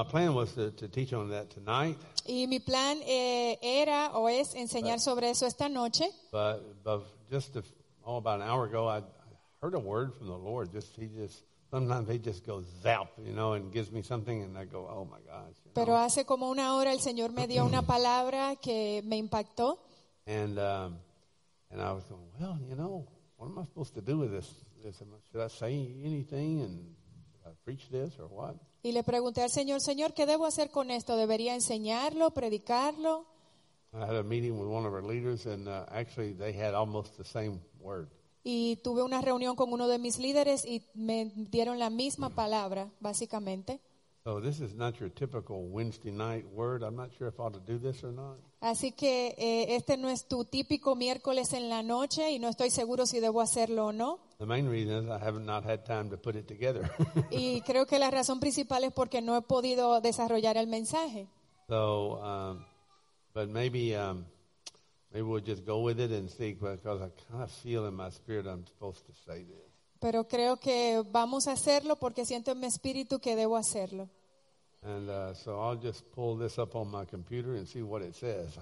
my plan was to teach on that tonight, Y mi plan era o es enseñar sobre eso esta noche. but just about an hour ago, I heard a word from the Lord. Sometimes he just goes zap, and gives me something, and I go, oh my gosh. Pero hace como una hora el Señor me dio una palabra que me impactó. And I was going, well, what am I supposed to do with this? Should I say anything and should I preach this or what? Y le pregunté al Señor, Señor, ¿qué debo hacer con esto? ¿Debería enseñarlo, predicarlo? I had a meeting with one of our leaders, and actually they had almost the same word. Y tuve una reunión con uno de mis líderes y me dieron la misma palabra, básicamente. So this is not your typical Wednesday night word. I'm not sure if I ought to do this or not. Así que este no es tu típico miércoles en la noche y no estoy seguro si debo hacerlo o no. The main reason is I have not had time to put it together. Y creo que la razón principal es porque no he podido desarrollar el mensaje. So, but maybe we'll just go with it and see, because I kind of feel in my spirit I'm supposed to say this. Pero creo que vamos a hacerlo porque siento en mi espíritu que debo hacerlo. And so I'll just pull this up on my computer and see what it says.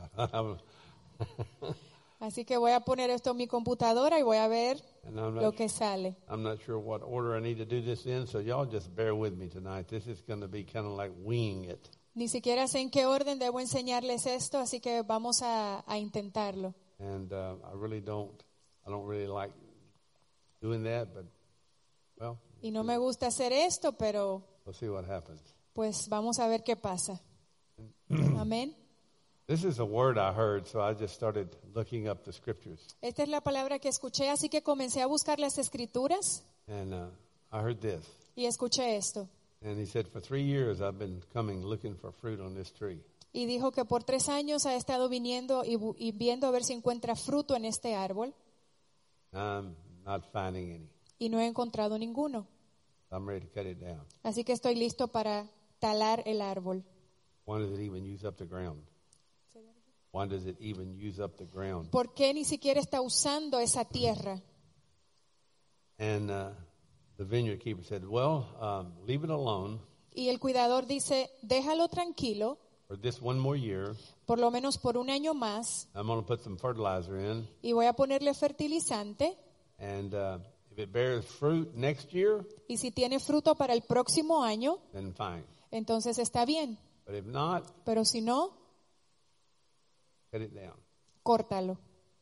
Así que voy a poner esto en mi computadora y voy a ver And I'm lo not, que sale. I'm not sure what order I need to do this in, so y'all just bear with me tonight. This is going to be kind of like winging it. Ni siquiera sé en qué orden debo enseñarles esto, así que vamos a intentarlo. And I don't really like doing that, but, well, Y no me gusta hacer esto, pero we'll see what happens. pues vamos a ver qué pasa. Amén. This is a word I heard, so I just started looking up the scriptures. Esta es la palabra que escuché, así que comencé a buscar las escrituras And I heard this. y escuché esto. And he said, for 3 years I've been coming looking for fruit on this tree. Y dijo que por 3 años ha estado viniendo y viendo a ver si encuentra fruto en este árbol I'm not finding any. y no he encontrado ninguno. I'm ready to cut it down. Así que estoy listo para talar el árbol. Why does it even use up the ground? Why does it even use up the ground? ¿Por qué ni siquiera está usando esa tierra? And the vineyard keeper said, well, leave it alone Y el cuidador dice, déjalo tranquilo, for this one more year. por lo menos por 1 año más, I'm going to put some fertilizer in. y voy a ponerle fertilizante, And if it bears fruit next year, y si tiene fruto para el próximo año, then fine. entonces está bien. But if not, Pero si no, cut it down. córtalo.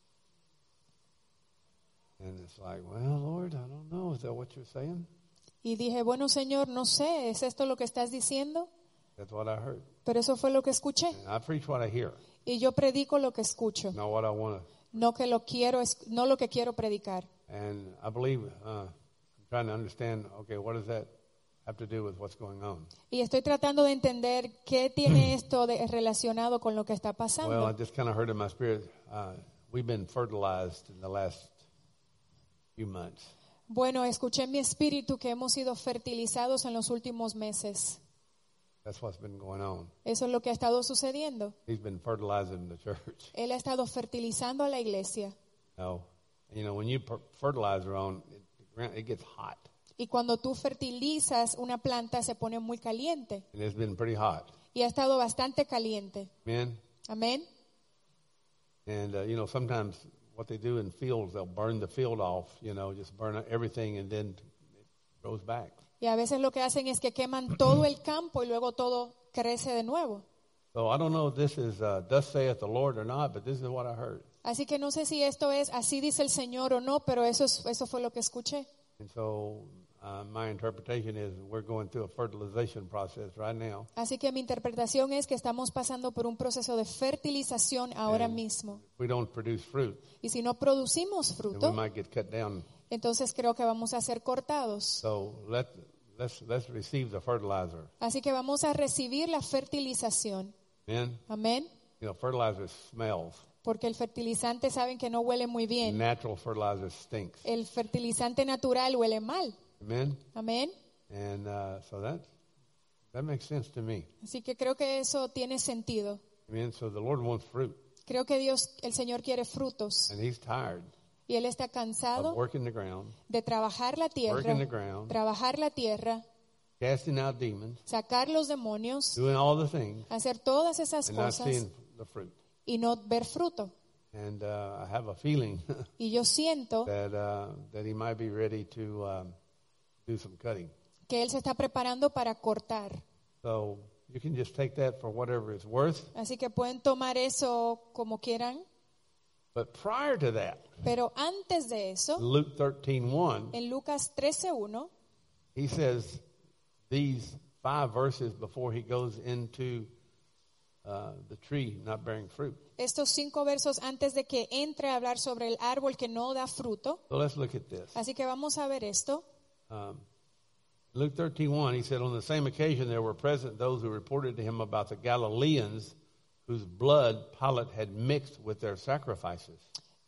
And it's like, well, Lord, I don't know. Is that what you're saying? Y dije, bueno, Señor, no sé, ¿es esto lo que estás diciendo? That's what I heard. Pero eso fue lo que escuché. And I preach what I hear, Y yo predico lo que escucho, not what I want to. no no lo que quiero predicar. And I believe, I'm trying to understand, okay, what does that have to do with what's going on? Y estoy tratando de entender qué tiene esto relacionado con lo que está Well, I pasando. just kind of heard in my spirit, we've been fertilized in the last few months. Bueno, escuché en mi espíritu que hemos sido fertilizados en los últimos meses. That's what's been going on. Eso es lo que ha estado sucediendo. He's been fertilizing the church. Él ha estado fertilizando a la iglesia. No, when you fertilize around, it gets hot. Y cuando tú fertilizas una planta se pone muy caliente. And it's been pretty hot. Y ha estado bastante caliente. Amen? Amén. And, sometimes what they do in fields, they'll burn the field off, just burn everything, and then it grows back. Y a veces lo que hacen es que queman todo el campo y luego todo crece de nuevo. So I don't know if this is thus saith the Lord or not, but this is what I heard. Así que no sé si esto es así dice el Señor o no, pero eso fue lo que escuché. And so my interpretation is we're going through a fertilization process right now. Así que mi interpretación es que estamos pasando por un proceso de fertilización ahora And mismo. if we don't produce fruit, Y si no producimos then we fruto, might get cut down. entonces creo que vamos a ser cortados. So let's receive the fertilizer. Así que vamos a recibir la fertilización. Amen? Amén. Fertilizer smells. Porque el fertilizante saben que no huele muy bien. Natural fertilizer stinks. El fertilizante natural huele mal. Amen? Amén. And so that makes sense to me. Así que creo que eso tiene sentido. Amen? So the Lord wants fruit. Creo que el Señor quiere frutos. And He's tired Y Él está of cansado working the ground, de trabajar la tierra, working the ground, trabajar la tierra casting out demons, sacar los demonios, doing all the things, hacer todas esas and not cosas seeing the fruit. y no ver fruto. And I have a feeling Y yo siento that he might be ready to do some cutting. que Él se está preparando para cortar. So you can just take that for whatever it's worth. Así que pueden tomar eso como quieran. But prior to that, Pero antes de eso, Luke 13:1, en Lucas 13:1, he says these 5 verses before he goes into the tree not bearing fruit. estos 5 versos antes de que entre a hablar sobre el árbol que no da fruto. So let's look at this. Así que vamos a ver esto. Luke 13:1, he said, on the same occasion there were present those who reported to him about the Galileans whose blood Pilate had mixed with their sacrifices.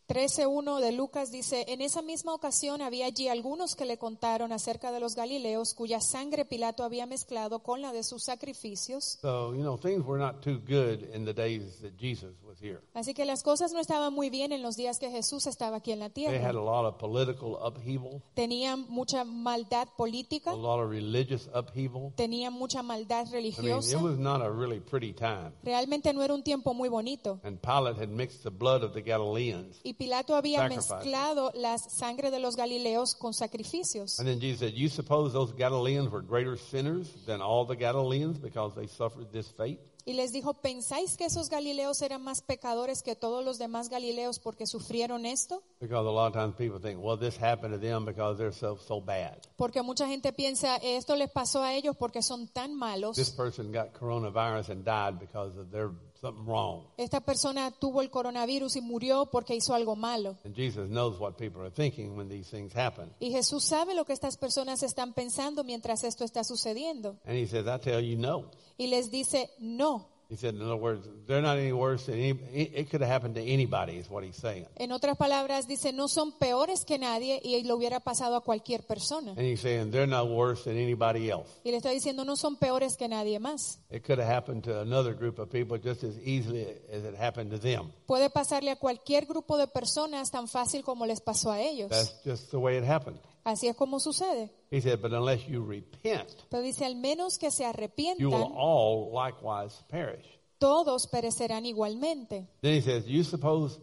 13:1 de Lucas dice, en esa misma ocasión había allí algunos que le contaron acerca de los galileos cuya sangre Pilato había mezclado con la de sus sacrificios. So, things were not too good in the days that Jesus was here. Así que las cosas no estaban muy bien en los días que Jesús estaba aquí en la They had tierra. a lot of political upheaval, Tenían mucha maldad política, a lot of religious upheaval. tenían mucha maldad It religiosa. was not a really pretty time. Realmente no era un tiempo muy bonito. And Pilate had mixed the blood of the Galileans. Y Pilato había Sacrifice. mezclado la sangre de los galileos con sacrificios. And then Jesus said, you suppose those Galileans were greater sinners than all the Galileans because they suffered this fate? Y les dijo, ¿pensáis que esos galileos eran más pecadores que todos los demás galileos porque sufrieron esto? Because a lot of times people think, well, this happened to them because they're so bad. Porque mucha gente piensa, esto les pasó a ellos porque son tan This malos. person got coronavirus and died because of their something wrong. Esta persona tuvo el coronavirus y murió porque hizo algo malo. And Jesus knows what people are thinking when these things happen. Y Jesús sabe lo que estas personas están pensando mientras esto está sucediendo. And he says, I tell you, no. Y les dice, no. He said, in other words, they're not any worse than it could have happened to anybody, is what he's saying. En otras palabras, dice, no son peores que nadie y lo hubiera pasado a cualquier persona. And he's saying they're not worse than anybody else. Y le está diciendo, no son peores que nadie más. It could have happened to another group of people just as easily as it happened to them. Puede pasarle a cualquier grupo de personas tan fácil como les pasó a ellos. That's just the way it happened. Así es como sucede. He said, but unless you repent, Pero dice, al menos que se you will arrepientan, all likewise perish. todos perecerán igualmente. Then he says, you suppose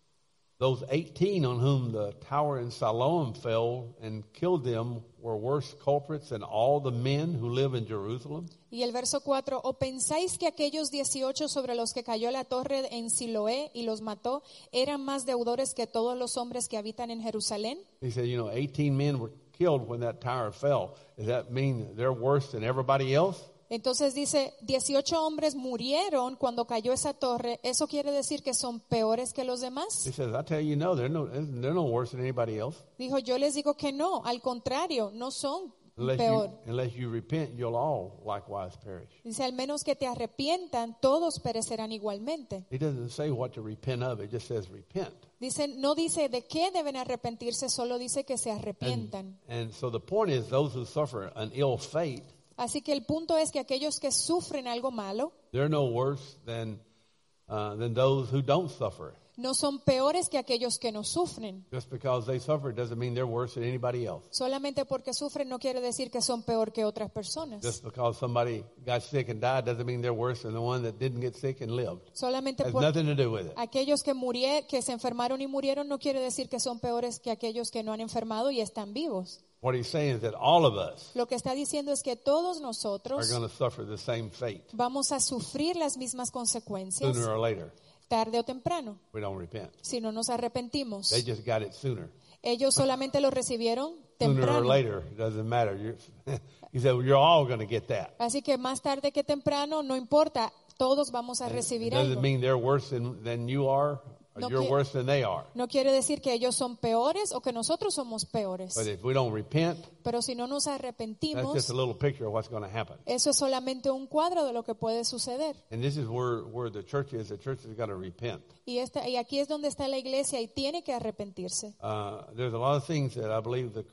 those 18 on whom the tower in Siloam fell and killed them were worse culprits than all the men who live in Jerusalem? Y el verso 4, ¿o pensáis que aquellos 18 sobre los que cayó la torre en Siloé y los mató eran más deudores que todos los hombres que habitan en Jerusalén? He said, 18 men were killed when that tower fell. Does that mean they're worse than everybody else? Entonces dice, 18 hombres murieron cuando cayó esa torre. ¿Eso quiere decir que son peores que los demás? He says, I tell you, no, they're no worse than anybody else. Dijo, yo les digo que no, al contrario, no son peor. Unless you repent, you'll all likewise perish. Dice, al menos que te arrepientan, todos perecerán igualmente. He doesn't say what to repent of. It just says repent. Dice, no dice de qué deben arrepentirse, solo dice que se arrepientan. And so the point is, those who suffer an ill fate, Así que el punto es que aquellos que sufren algo malo they're no worse than those who don't suffer. no son peores que aquellos que no sufren. Just because they suffer doesn't mean they're worse than anybody else. Solamente porque sufren no quiere decir que son peor que otras personas. Just because somebody got sick and died doesn't mean they're worse than the one that didn't get sick and lived. Solamente Has porque nothing to do with it. aquellos que se enfermaron y murieron no quiere decir que son peores que aquellos que no han enfermado y están vivos. What he's saying is that all of us Lo que está diciendo es que todos are nosotros going to suffer the same fate vamos a sufrir las mismas consecuencias sooner or later. tarde o temprano, We don't repent. si no nos arrepentimos. They just got it sooner. Ellos solamente lo recibieron Sooner or temprano. later, it doesn't matter. He said, well, you're all going to get that. Así que más tarde que temprano, no importa, todos vamos a It recibir doesn't algo. mean they're worse than you are, or No you're que- worse than they are. No quiere decir que ellos son peores o que nosotros somos peores. But if we don't repent, Pero si no nos that's arrepentimos, just a little picture of what's going to happen. eso es solamente un cuadro de lo que puede suceder. And this is where the church is. The church has got to repent. Y aquí es donde está la iglesia y tiene que arrepentirse. There's a lot of things that I believe the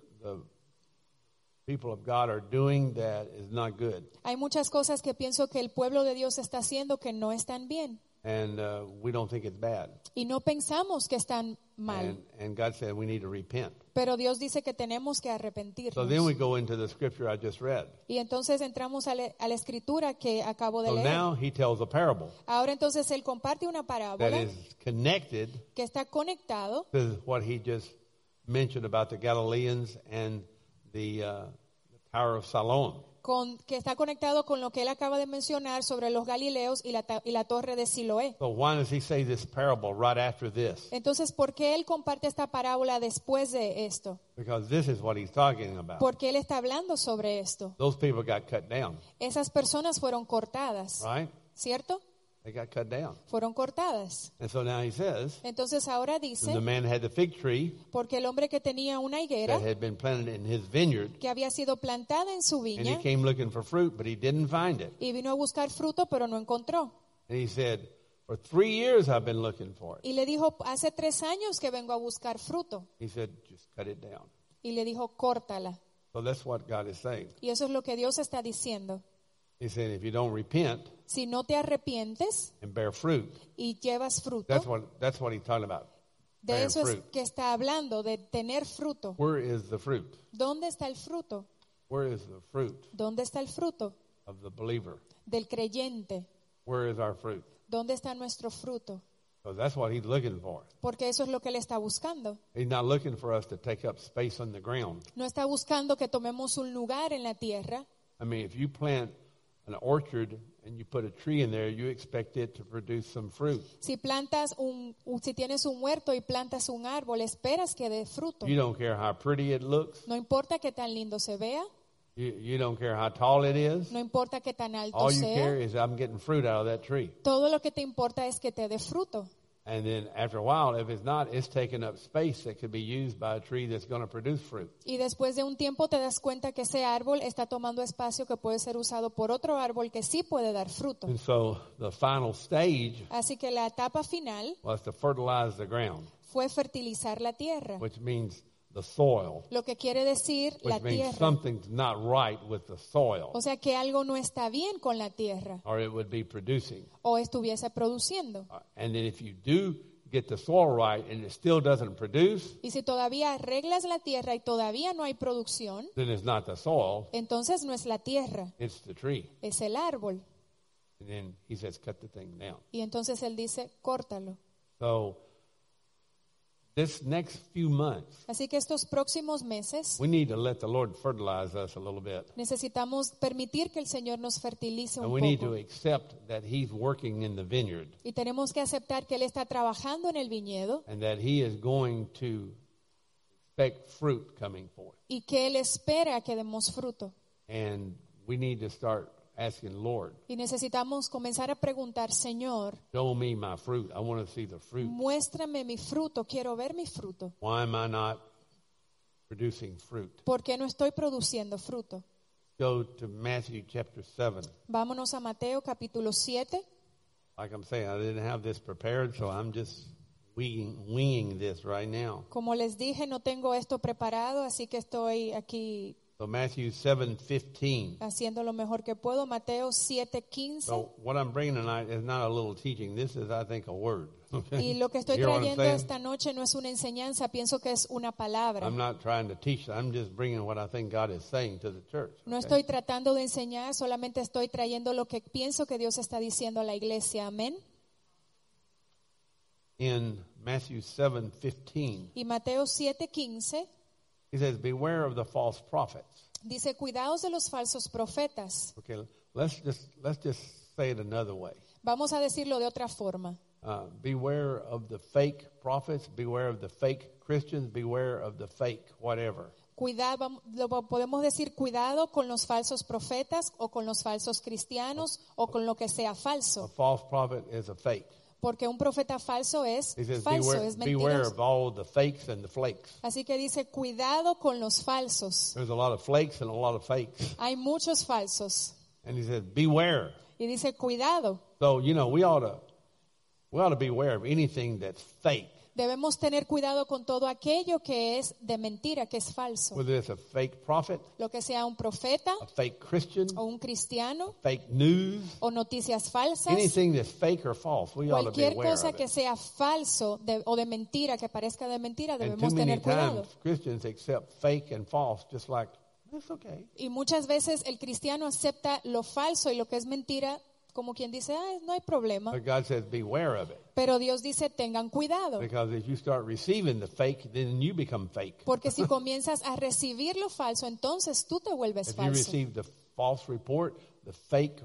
people of God are doing that is not good. Hay muchas cosas que pienso que el pueblo de Dios está haciendo que no están bien. And we don't think it's bad. Y no pensamos que están mal. And God said we need to repent. Pero Dios dice que tenemos que So arrepentirnos. then we go into the scripture I just read. Y entonces entramos a la escritura que acabo de So leer. now he tells a parable Ahora entonces él comparte una that parábola is connected que está conectado to what he just mentioned about the Galileans and the Tower of Siloam. que está conectado con lo que él acaba de mencionar sobre los Galileos y la torre de Siloé. So why does he say this parable right after this? Entonces, ¿por qué él comparte esta parábola después de esto? Because this is what he's talking about. Porque él está hablando sobre esto. Those people got cut down, Esas personas fueron cortadas, right? ¿cierto? They got cut down. Fueron cortadas. And so now he says, Entonces ahora the dice, man had the fig tree porque el hombre que tenía una higuera that had been planted in his vineyard, que había sido plantada en su and he viña came looking for fruit, but he didn't find it. y vino a buscar fruto, pero no encontró. And he said, for 3 years I've been looking for it. Y le dijo, hace 3 años que vengo a buscar fruto. He said, just cut it down. Y le dijo, córtala. So that's what God is saying. Y eso es lo que Dios está diciendo. He said, if you don't repent Si no te arrepientes and bear fruit, y llevas fruto, that's what he's talking about. de bearing eso es fruit. que está hablando, de tener fruto. Where is the fruit? ¿Dónde está el fruto? Where is the fruit ¿Dónde está el fruto? of the believer? Del creyente. Where is our fruit? ¿Dónde está nuestro fruto? Because that's what he's looking for. Porque eso es lo que él está buscando. He's not looking for us to take up space on the ground. No está buscando que tomemos un lugar en la tierra. I mean, if you plant an orchard and you put a tree in there, you expect it to produce some fruit. Si tienes un huerto y plantas un árbol, esperas que dé fruto. You don't care how pretty it looks. No importa qué tan lindo se vea, You don't care how tall it is. no importa qué tan alto All you care sea. is I'm getting fruit out of that tree. Todo lo que te importa es que te dé fruto. And then after a while, if it's not, it's taking up space that could be used by a tree that's going to produce fruit. Y después de un tiempo te das cuenta que ese árbol está tomando espacio que puede ser usado por otro árbol que sí puede dar fruto. And so the final stage Así que la etapa final was to fertilize the ground, fue fertilizar la tierra, which means the soil, lo que quiere decir la which means tierra. something's not right with the soil, O sea que algo no está bien con la tierra or it would be producing. o estuviese produciendo. And then if you do get the soil right and it still doesn't produce, Y si todavía arreglas la tierra y todavía no hay producción, then it's not the soil, entonces no es la tierra, it's the tree. es el árbol. And then he says, cut the thing down. Y entonces él dice, córtalo. So this next few months, Así que estos próximos meses we need to let the Lord fertilize us a little bit. necesitamos permitir que el Señor nos fertilice And un we need to poco. accept that he's working in the vineyard Y tenemos que aceptar que Él está trabajando en el viñedo and that he is going to expect fruit coming forth. y que Él espera que demos fruto. And we need to start asking, Lord, Y necesitamos comenzar a preguntar, Señor, show me my fruit. I want to see the fruit. muéstrame mi fruto, quiero ver mi fruto. Why am I not producing fruit? ¿Por qué no estoy produciendo fruto? Go to Matthew chapter 7. Vámonos a Mateo capítulo 7. Like I'm saying, I didn't have this prepared, so I'm just winging this right now. Como les dije, no tengo esto preparado, así que estoy aquí So Matthew 7:15. haciendo lo mejor que puedo. Mateo 7:15. So what I'm bringing tonight is not a little teaching. This is, I think, a word. Okay? Y lo que estoy You hear what I'm trayendo saying? esta noche no es una enseñanza, pienso que es una palabra. I'm not trying to teach. I'm just bringing what I think God is saying to the church. No okay? estoy tratando de enseñar, solamente estoy trayendo lo que pienso que Dios está diciendo a la iglesia. Amén. In Matthew 7:15, Y Mateo 7:15 he says, "Beware of the false prophets." dice, cuidaos de los falsos profetas. Okay, let's just say it another way. Vamos a decirlo de otra forma. Beware of the fake prophets. Beware of the fake Christians. Beware of the fake whatever. Podemos decir cuidado con los falsos profetas o con los falsos cristianos o con lo que sea A falso. false prophet is a fake. Porque un profeta falso es He says, falso, beware, es beware mentiroso. of all the fakes and the flakes. Así que dice, cuidado con los falsos. There's a lot of flakes and a lot of fakes. Hay muchos falsos. And he says, beware. Y dice, cuidado. So, we ought to beware of anything that's fake. Debemos tener cuidado con todo aquello que es de mentira, que es falso. whether it's a fake prophet, Lo que sea un profeta a fake Christian, o un cristiano fake news, o noticias falsas. anything that's fake or false, we ought to be Cualquier aware cosa of que it. sea falso o de mentira, que parezca de mentira, And too debemos many tener cuidado. times Christians accept fake and false just like, it's okay. Y muchas veces el cristiano acepta lo falso y lo que es mentira como quien dice, no hay problema. But God says, beware of it. Pero Dios dice, tengan cuidado. Because if you start receiving the fake, then you become fake. Porque si comienzas a recibir lo falso, entonces tú te vuelves If you falso. receive the false report, the fake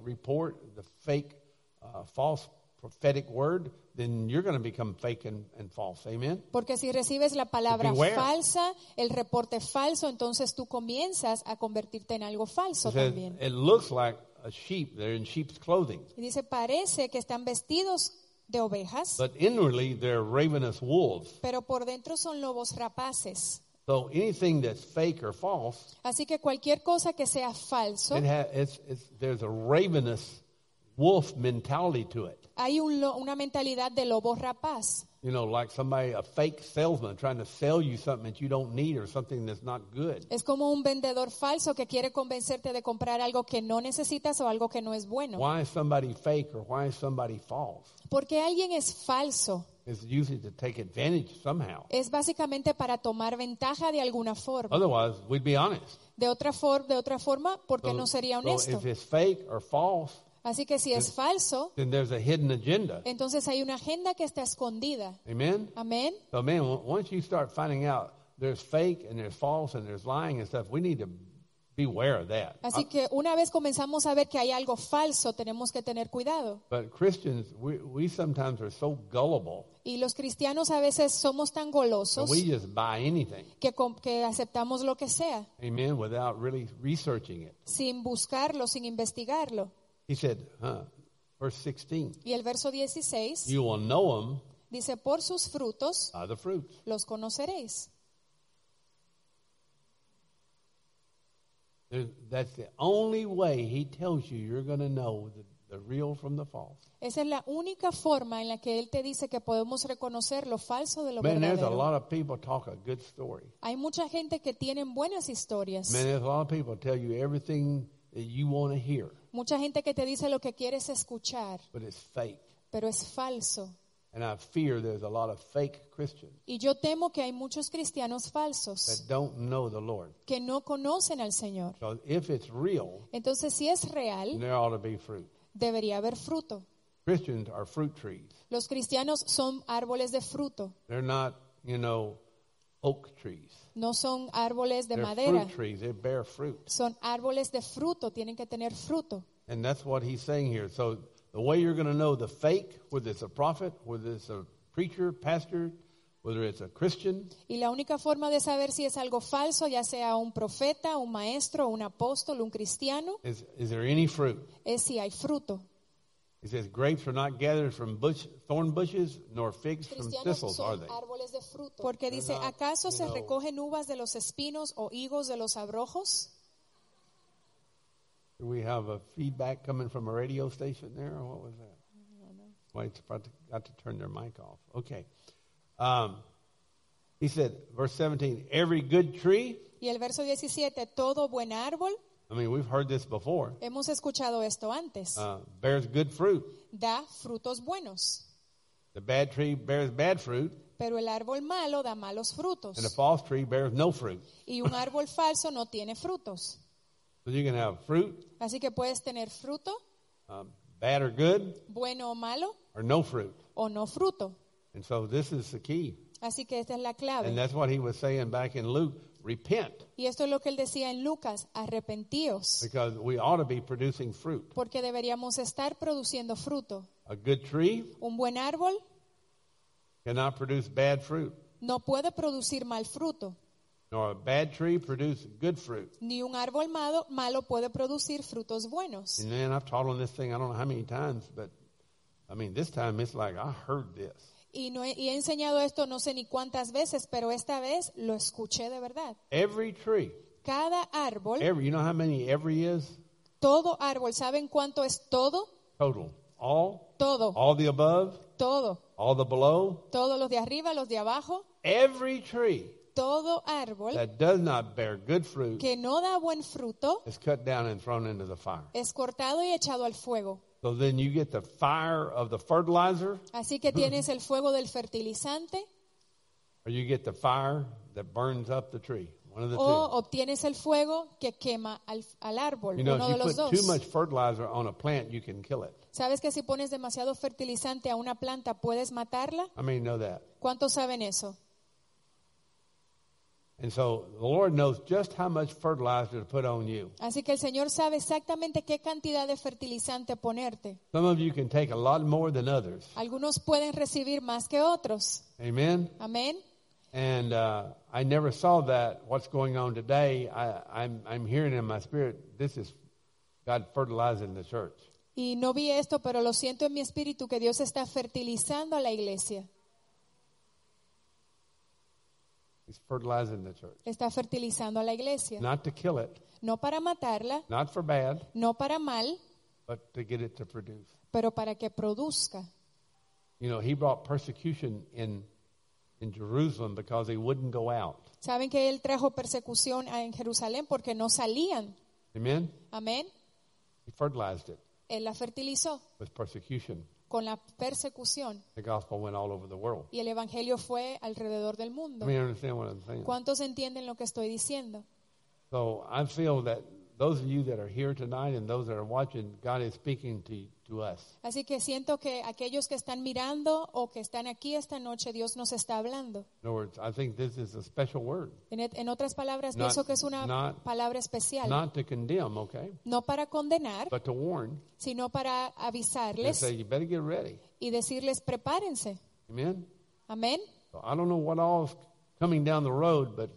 false prophetic word, then you're going to become fake and false. Amen? Porque si recibes la palabra Beware. falsa, el reporte falso, entonces tú comienzas a convertirte en algo falso It says, también. it looks like a sheep. They're in sheep's clothing. Y dice, parece que están vestidos de ovejas, But inwardly, they're ravenous wolves. pero por dentro son lobos rapaces. So anything that's fake or false, Así que cualquier cosa que sea falso, there's a ravenous wolf mentality to it. hay una mentalidad de lobo rapaz. You know, like a fake salesman trying to sell you something that you don't need or something that's not good. Es como un vendedor falso que quiere convencerte de comprar algo que no necesitas o algo que no es bueno. Why is somebody fake or why is somebody false? Porque alguien es falso. It's usually to take advantage somehow. Es básicamente para tomar ventaja de alguna forma. Otherwise, we'd be honest. De otra forma, porque no sería So honesto. if it's fake or false, Así que si es falso, then there's a hidden agenda. entonces hay una agenda que está escondida. Amen? Amén. So, man, once you start finding out there's fake and there's false and there's lying and stuff, we need to beware of that. Así que una vez comenzamos a ver que hay algo falso, tenemos que tener cuidado. But Christians, we sometimes are so gullible Y los cristianos a veces somos tan that golosos we just buy anything. que aceptamos lo que sea, Amen? Without really researching it. sin buscarlo, sin investigarlo. He said, verse 16, Y el verso 16 you will know them dice, por sus frutos by the fruits. los conoceréis. That's the only way he tells you you're going to know the real from the false. Esa es la única forma en la que él te dice que podemos reconocer lo falso de lo Man, there's a verdadero. lot of people talk a good story. Hay mucha gente que tienen buenas historias. Man, there's a lot of people tell you everything that you want to hear, Mucha gente que te dice lo que quieres escuchar, but it's fake. pero es falso. And I fear there's a lot of fake Christians Y yo temo que hay muchos cristianos that falsos don't know the Lord. que no conocen al Señor. So if it's real, Entonces, si es then real, there ought to be fruit. debería haber fruto. Christians are fruit trees. Los cristianos son árboles de fruto, They're not, oak trees. no son árboles de They're madera. fruit trees. They bear fruit. Son árboles de fruto, tienen que tener fruto. And that's what he's saying here. So the way you're going to know the fake, whether it's a prophet, whether it's a preacher, pastor, whether it's a Christian, Y la única forma de saber si es algo falso, ya sea un profeta, un maestro, un apóstol, un cristiano, is there any fruit? es si hay fruto. He says, grapes are not gathered from thorn bushes, nor figs from Cristianos thistles, are son they? árboles de fruto. Porque dice, ¿acaso se recogen uvas de los espinos o higos de los abrojos? Do we have a feedback coming from a radio station there, or what was that? Well, it's got to turn their mic off. Okay. He said, verse 17, every good tree, Y el verso 17, todo buen árbol, I mean, we've heard this before, hemos escuchado esto antes, bears good fruit. da frutos buenos. The bad tree bears bad fruit, Pero el árbol malo da malos frutos. and the false tree bears no fruit. Y un árbol falso no tiene frutos. So you can have fruit, Así que puedes tener fruto, bad or good, bueno o malo, or no fruit. o no fruto. And so this is the key. Así que esta es la And clave. that's what he was saying back in Luke, repent, Y esto es lo que él decía en Lucas, arrepentíos, because we ought to be producing fruit. porque deberíamos estar produciendo fruto. A good tree Un buen árbol cannot produce bad fruit, no puede producir mal fruto, nor a bad tree produce good fruit. ni un árbol malo puede producir frutos buenos. And then I've taught on this thing, I don't know how many times, but I mean, this time it's like I heard this. Y he enseñado esto no sé ni cuántas veces, pero esta vez lo escuché de verdad. Every tree, Cada árbol, you know how many every is? todo árbol, ¿saben cuánto es todo? Total. All Todo, the above, todo, all the below, todos los de arriba, los de abajo, every tree todo árbol that does not bear good fruit que no da buen fruto is cut down and thrown into the fire. es cortado y echado al fuego. So then you get the fire of the fertilizer, Así que tienes el fuego del fertilizante or you get the fire that burns up the tree. One of the o two. obtienes el fuego que quema al árbol, You know, uno if de you los put dos. too much fertilizer on a plant, you can kill it. ¿Sabes que si pones demasiado fertilizante a una planta puedes matarla? I mean, know that. ¿Cuántos saben eso? And so the Lord knows just how much fertilizer to put on you. Así que el Señor sabe exactamente qué cantidad de fertilizante ponerte. Some of you can take a lot more than others. Algunos pueden recibir más que otros. Amen? Amén. And I never saw that. What's going on today, I'm hearing in my spirit, this is God fertilizing the church. Y no vi esto, pero lo siento en mi espíritu que Dios está fertilizando a la iglesia. He's fertilizing the church. Está fertilizando a la iglesia. Not to kill it, No para matarla, not for bad, no para mal, but to get it to produce. pero para que produzca. You know, he brought persecution in Jerusalem because he wouldn't go out. Saben que Él trajo persecución en Jerusalén porque no salían. Amen? Amén. He fertilized it Él la fertilizó with persecution. con la persecución The gospel went all over the world. y el evangelio fue alrededor del mundo. I mean, you understand what I'm saying? ¿Cuántos entienden lo que estoy diciendo? So I feel that those of you that are here tonight and those that are watching, God is speaking to us. Así que siento que aquellos que están mirando o que están aquí esta noche, Dios nos está hablando. In other words, I think this is a special word. En otras palabras, Not- pienso que es una not- palabra especial. Not to condemn, okay, No para condenar, but to warn. sino para And avisarles say, you better get ready. y decirles, prepárense. Amen? Amén. So I don't know what all's coming down the road, but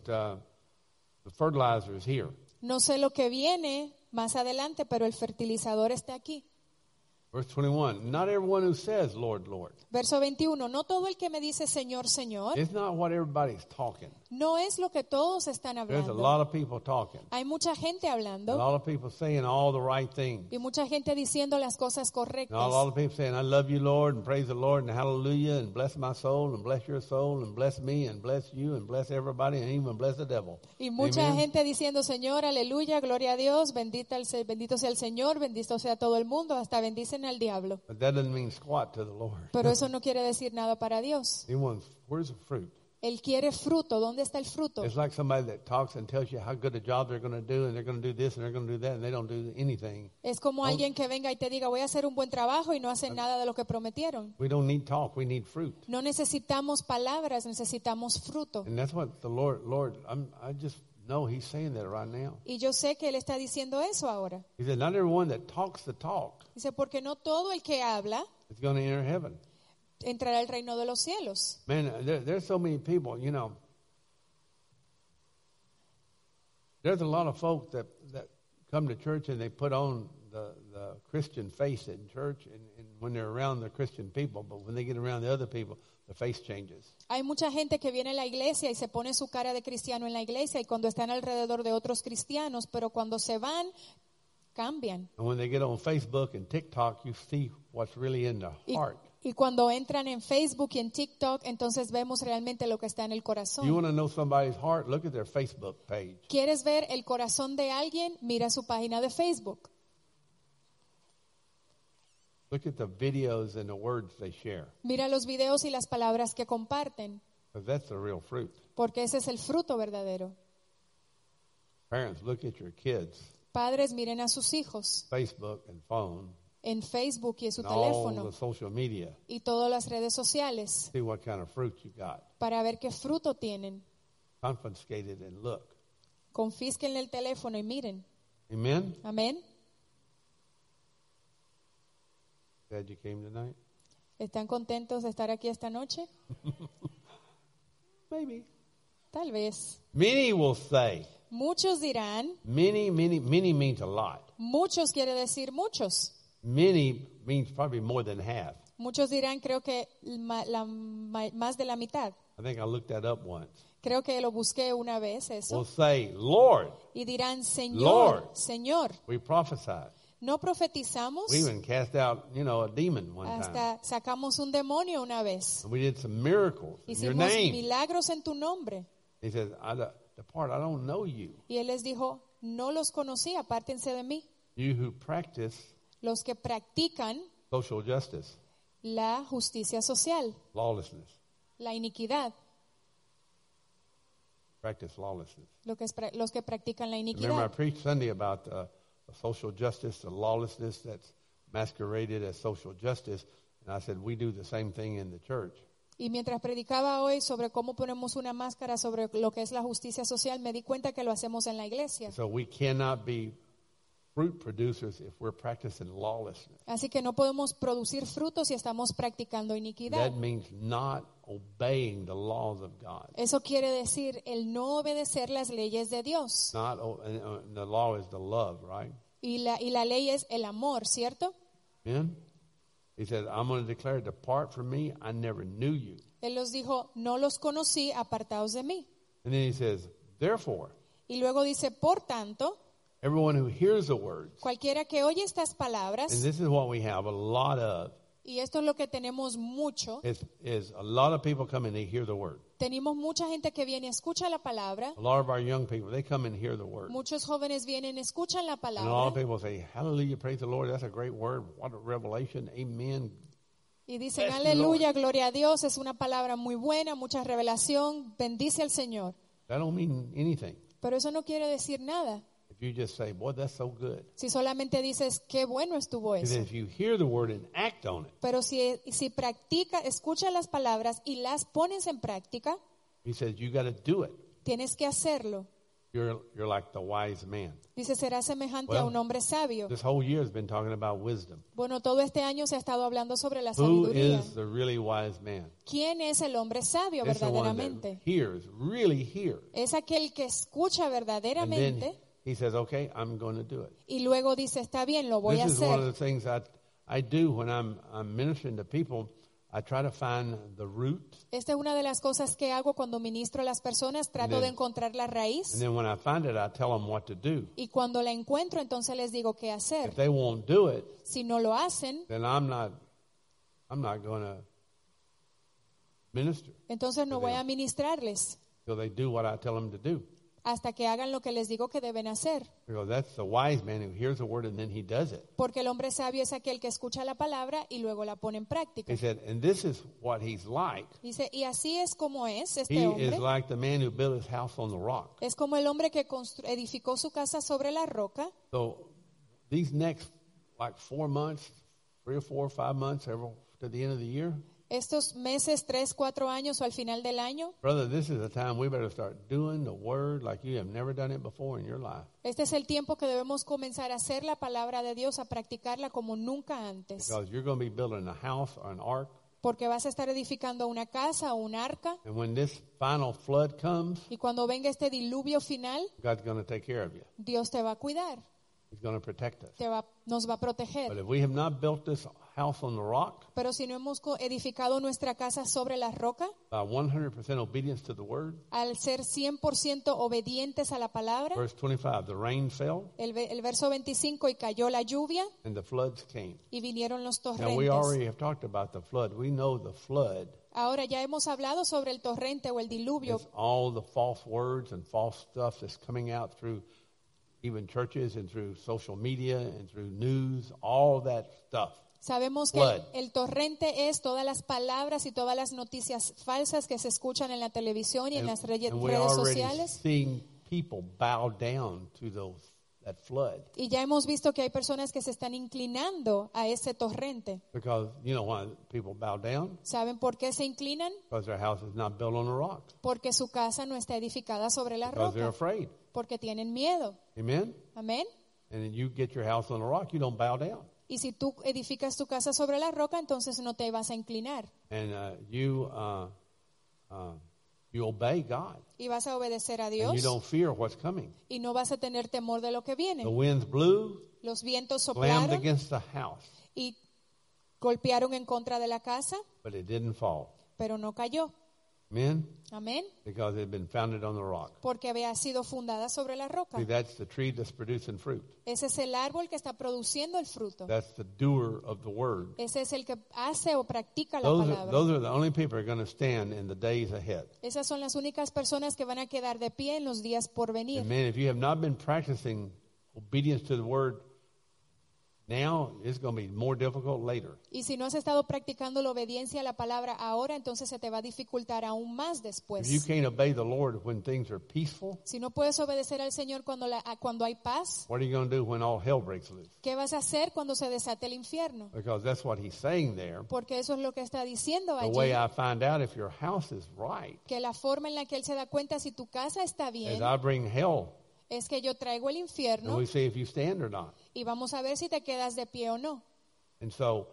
the fertilizer is here. No sé lo que viene más adelante, pero el fertilizador está aquí. Verse 21, not everyone who says, Lord, Lord. Verso 21. No todo el que me dice Señor, Señor, It's not what everybody's talking. no es lo que todos están There's a hablando. lot of people talking. Hay mucha gente A hablando lot of people saying all the right things. y mucha gente diciendo las cosas Now, a correctas. lot of people saying, I love you, Lord, and praise the Lord, and hallelujah, and bless my soul, and bless your soul, and bless me, and bless you, and bless everybody, and even bless the devil. Y mucha Amen. gente diciendo, Señor, aleluya, gloria a Dios, bendito sea el Señor, bendito sea todo el mundo, hasta bendicen al diablo. But that doesn't mean squat to the Lord. Pero eso no quiere decir nada para Dios. He wants, where's the fruit? Él quiere fruto. ¿Dónde está el fruto? It's like somebody that talks and tells you how good a job they're going to do, and they're going to do this, and they're going to do that, and they don't do anything. Es como alguien que venga y te diga, voy a hacer un buen trabajo y no hacen nada de lo que prometieron. We don't need talk, we need fruit. No necesitamos palabras, necesitamos fruto. And that's what the Lord, I just know He's saying that right now. Y yo sé que Él está diciendo eso ahora. He said, not everyone that talks the talk Dice, porque no todo el que habla is going to enter heaven. entrará al reino de los cielos. Man, there's so many people, you know. There's a lot of folks that come to church and they put on the Christian face in church and when they're around the Christian people, but when they get around the other people, the face changes. Hay mucha gente que viene a la iglesia y se pone su cara de cristiano en la iglesia y cuando están alrededor de otros cristianos, pero cuando se van, cambian. And when they get on Facebook and TikTok, you see what's really in the heart. Y cuando entran en Facebook y en TikTok, entonces vemos realmente lo que está en el You corazón. want to know somebody's heart? Look at their Facebook page. ¿Quieres ver el corazón de alguien? Mira su página de Facebook. Look at the videos and the words they share. Mira los videos y las palabras que comparten, Because that's the real fruit. porque ese es el fruto verdadero. Parents, look at your kids' Padres, miren a sus hijos Facebook and phone en Facebook y en su and all teléfono the social media. y todas las redes sociales See what kind of fruit you got. para ver qué fruto tienen. Confiscate it and look. Confisquen el teléfono y miren. Amen? Amén. Glad you came tonight? ¿Están contentos de estar aquí esta noche? Maybe. Tal vez. Many will say. Muchos dirán, Many means a lot. muchos quiere decir muchos. Many means probably more than half. Muchos dirán, creo que más de la mitad. I think I looked that up once. Creo que lo busqué una vez Will eso. say, Lord, Y dirán, Señor, Lord. Señor, we prophesied. No profetizamos. We even cast out, a demon one time. Hasta sacamos un demonio una vez. And we did some miracles in your Hicimos name. milagros en tu nombre. He says, depart, I don't know you. Y él les dijo, no los conocí, apártense de mí. You who practice Los que practican social justice, la justicia social, lawlessness. la iniquidad, Practice lawlessness. los que practican la Remember, I iniquidad. preached Sunday about social justice, the lawlessness that's masqueraded as social justice. And I said, we do the same thing in the church. Y mientras predicaba hoy sobre cómo ponemos una máscara sobre lo que es la justicia social, me di cuenta que lo hacemos en la iglesia. So we cannot be fruit producers if we're practicing lawlessness. Así que no podemos producir frutos si estamos practicando iniquidad. That means not obeying the laws of God. Eso quiere decir el no obedecer las leyes de Dios. The law is the love, right? Y la ley es el amor, ¿cierto? Amen? He said, I'm going to declare, depart from me, I never knew you. Él los dijo, no los conocí, apartaos de mí. And then he says, therefore, Y luego dice, por tanto, everyone who hears the words, cualquiera que oye estas and palabras, this is what we have a lot of, y esto es lo que tenemos mucho, is a lot of people come and they hear the word. tenemos mucha gente que viene, escucha la palabra, A lot of our young people, they come and hear the word. muchos jóvenes vienen, escuchan la And a lot of palabra, people say, hallelujah, praise the Lord, that's a great word. What a revelation, amen. y dicen, Bless you, aleluya, gloria a Dios, es una palabra muy buena, mucha revelación, bendice al Señor. That don't mean anything. Pero eso no quiere decir nada. If you just say, boy, that's so good. Si solamente dices, qué bueno estuvo Because eso. if you hear the word and act on it, Pero si practica, escucha las palabras y las pones en práctica, he says, you got to do it. tienes que hacerlo. You're like the wise man. Dice, será semejante Well, a un hombre sabio. This whole year has been talking about wisdom. Bueno, todo este año se ha estado hablando sobre la Who sabiduría. is the really wise man? ¿Quién es el hombre sabio It's the one that verdaderamente? hears, really hears. Es aquel que escucha And then verdaderamente he says, okay, I'm going to do it. y luego dice, está bien, lo voy a This is one of hacer. the things I do when I'm ministering to people. I try to find the root. Esta es una de las cosas que hago cuando ministro a las personas, trato de encontrar la And raíz then when I find it, I tell them what to do. y cuando la encuentro entonces les digo qué If hacer. they won't do it, Si no lo hacen, then I'm not going to minister entonces no voy a ministrarles till they do what I tell them to do. hasta que hagan lo que les digo que deben hacer. Because that's the wise man who hears the word and then he does it. Porque el hombre sabio es aquel que escucha la palabra y luego la pone en práctica. He said, and this is what he's like. Dice, y así es como es He este is hombre. like the man who built his house on the rock. Es como el hombre que edificó su casa sobre la roca. So these next like 4 months, 3 or 4 or 5 months, to the end of the year, Estos meses, 3, 4 años o al final del año, brother, this is the time we better start doing the word like you have never done it before in your life. este es el tiempo que debemos comenzar a hacer la palabra de Dios, a practicarla como nunca antes. Because you're going to be building a house or an ark. Porque vas a estar edificando una casa o un arca And when this final flood comes, y cuando venga este diluvio final, God's going to take care of you. Dios te va a cuidar, He's going to protect us. nos va a But proteger. if we have not built this house on the rock Pero si no hemos edificado nuestra casa sobre la roca, by 100% obedience to the word, al ser 100% obedientes a la palabra, verse 25, the rain fell el verso 25, y cayó la lluvia and the floods came. y vinieron los Now we torrentes. already have talked about the flood. We know the flood Ahora ya hemos hablado sobre el torrente o el diluvio, is all the false words and false stuff that's coming out through even churches and through social media and through news, all that stuff. Sabemos que Flood. el torrente es todas las palabras y todas las noticias falsas que se escuchan en la televisión y en las redes And we're already sociales. seeing people bow down to that flood. Y ya hemos visto que hay personas que se están inclinando a ese torrente. Because you know why people bow down? ¿Saben por qué se inclinan? Because their house is not built on a rock. Porque su casa no está edificada sobre la Because they're roca. afraid. Porque tienen miedo. Amen? Amén. And you get your house on a rock, you don't bow down. Y si tú edificas tu casa sobre la roca, entonces no te vas a inclinar. And you obey God. Y vas a obedecer a And Dios. you don't fear what's coming. Y no vas a tener temor de lo que viene. The winds blew, Los vientos slammed soplaron against the house, y golpearon en contra de la casa, but it didn't fall. pero no cayó. Amen? Amén. Because it had been founded on the rock. Porque había sido fundada sobre la roca. See, that's the tree that's producing fruit. Ese es el árbol que está produciendo el fruto. That's the doer of the word. Ese es el que hace o practica la Those palabra. are the only people who are going to stand in the days ahead. Esas son las únicas personas que van a quedar de pie en los días por venir. Amen. If you have not been practicing obedience to the word, now it's going to be more difficult later. Y si no has estado practicando la obediencia a la palabra ahora, entonces se te va a dificultar aún más después. If you can't obey the Lord when things are peaceful, Si no puedes obedecer al Señor cuando hay paz, what are you going to do when all hell breaks loose? ¿qué vas a hacer cuando se desate el infierno? Because that's what he's saying there. Porque eso es lo que está diciendo The way allí. I find out if your house is right Que la forma en la que Él se da cuenta si tu casa está is bien I bring hell es que yo traigo el and infierno we see if you stand or not. y vamos a ver si te quedas de pie o no. And so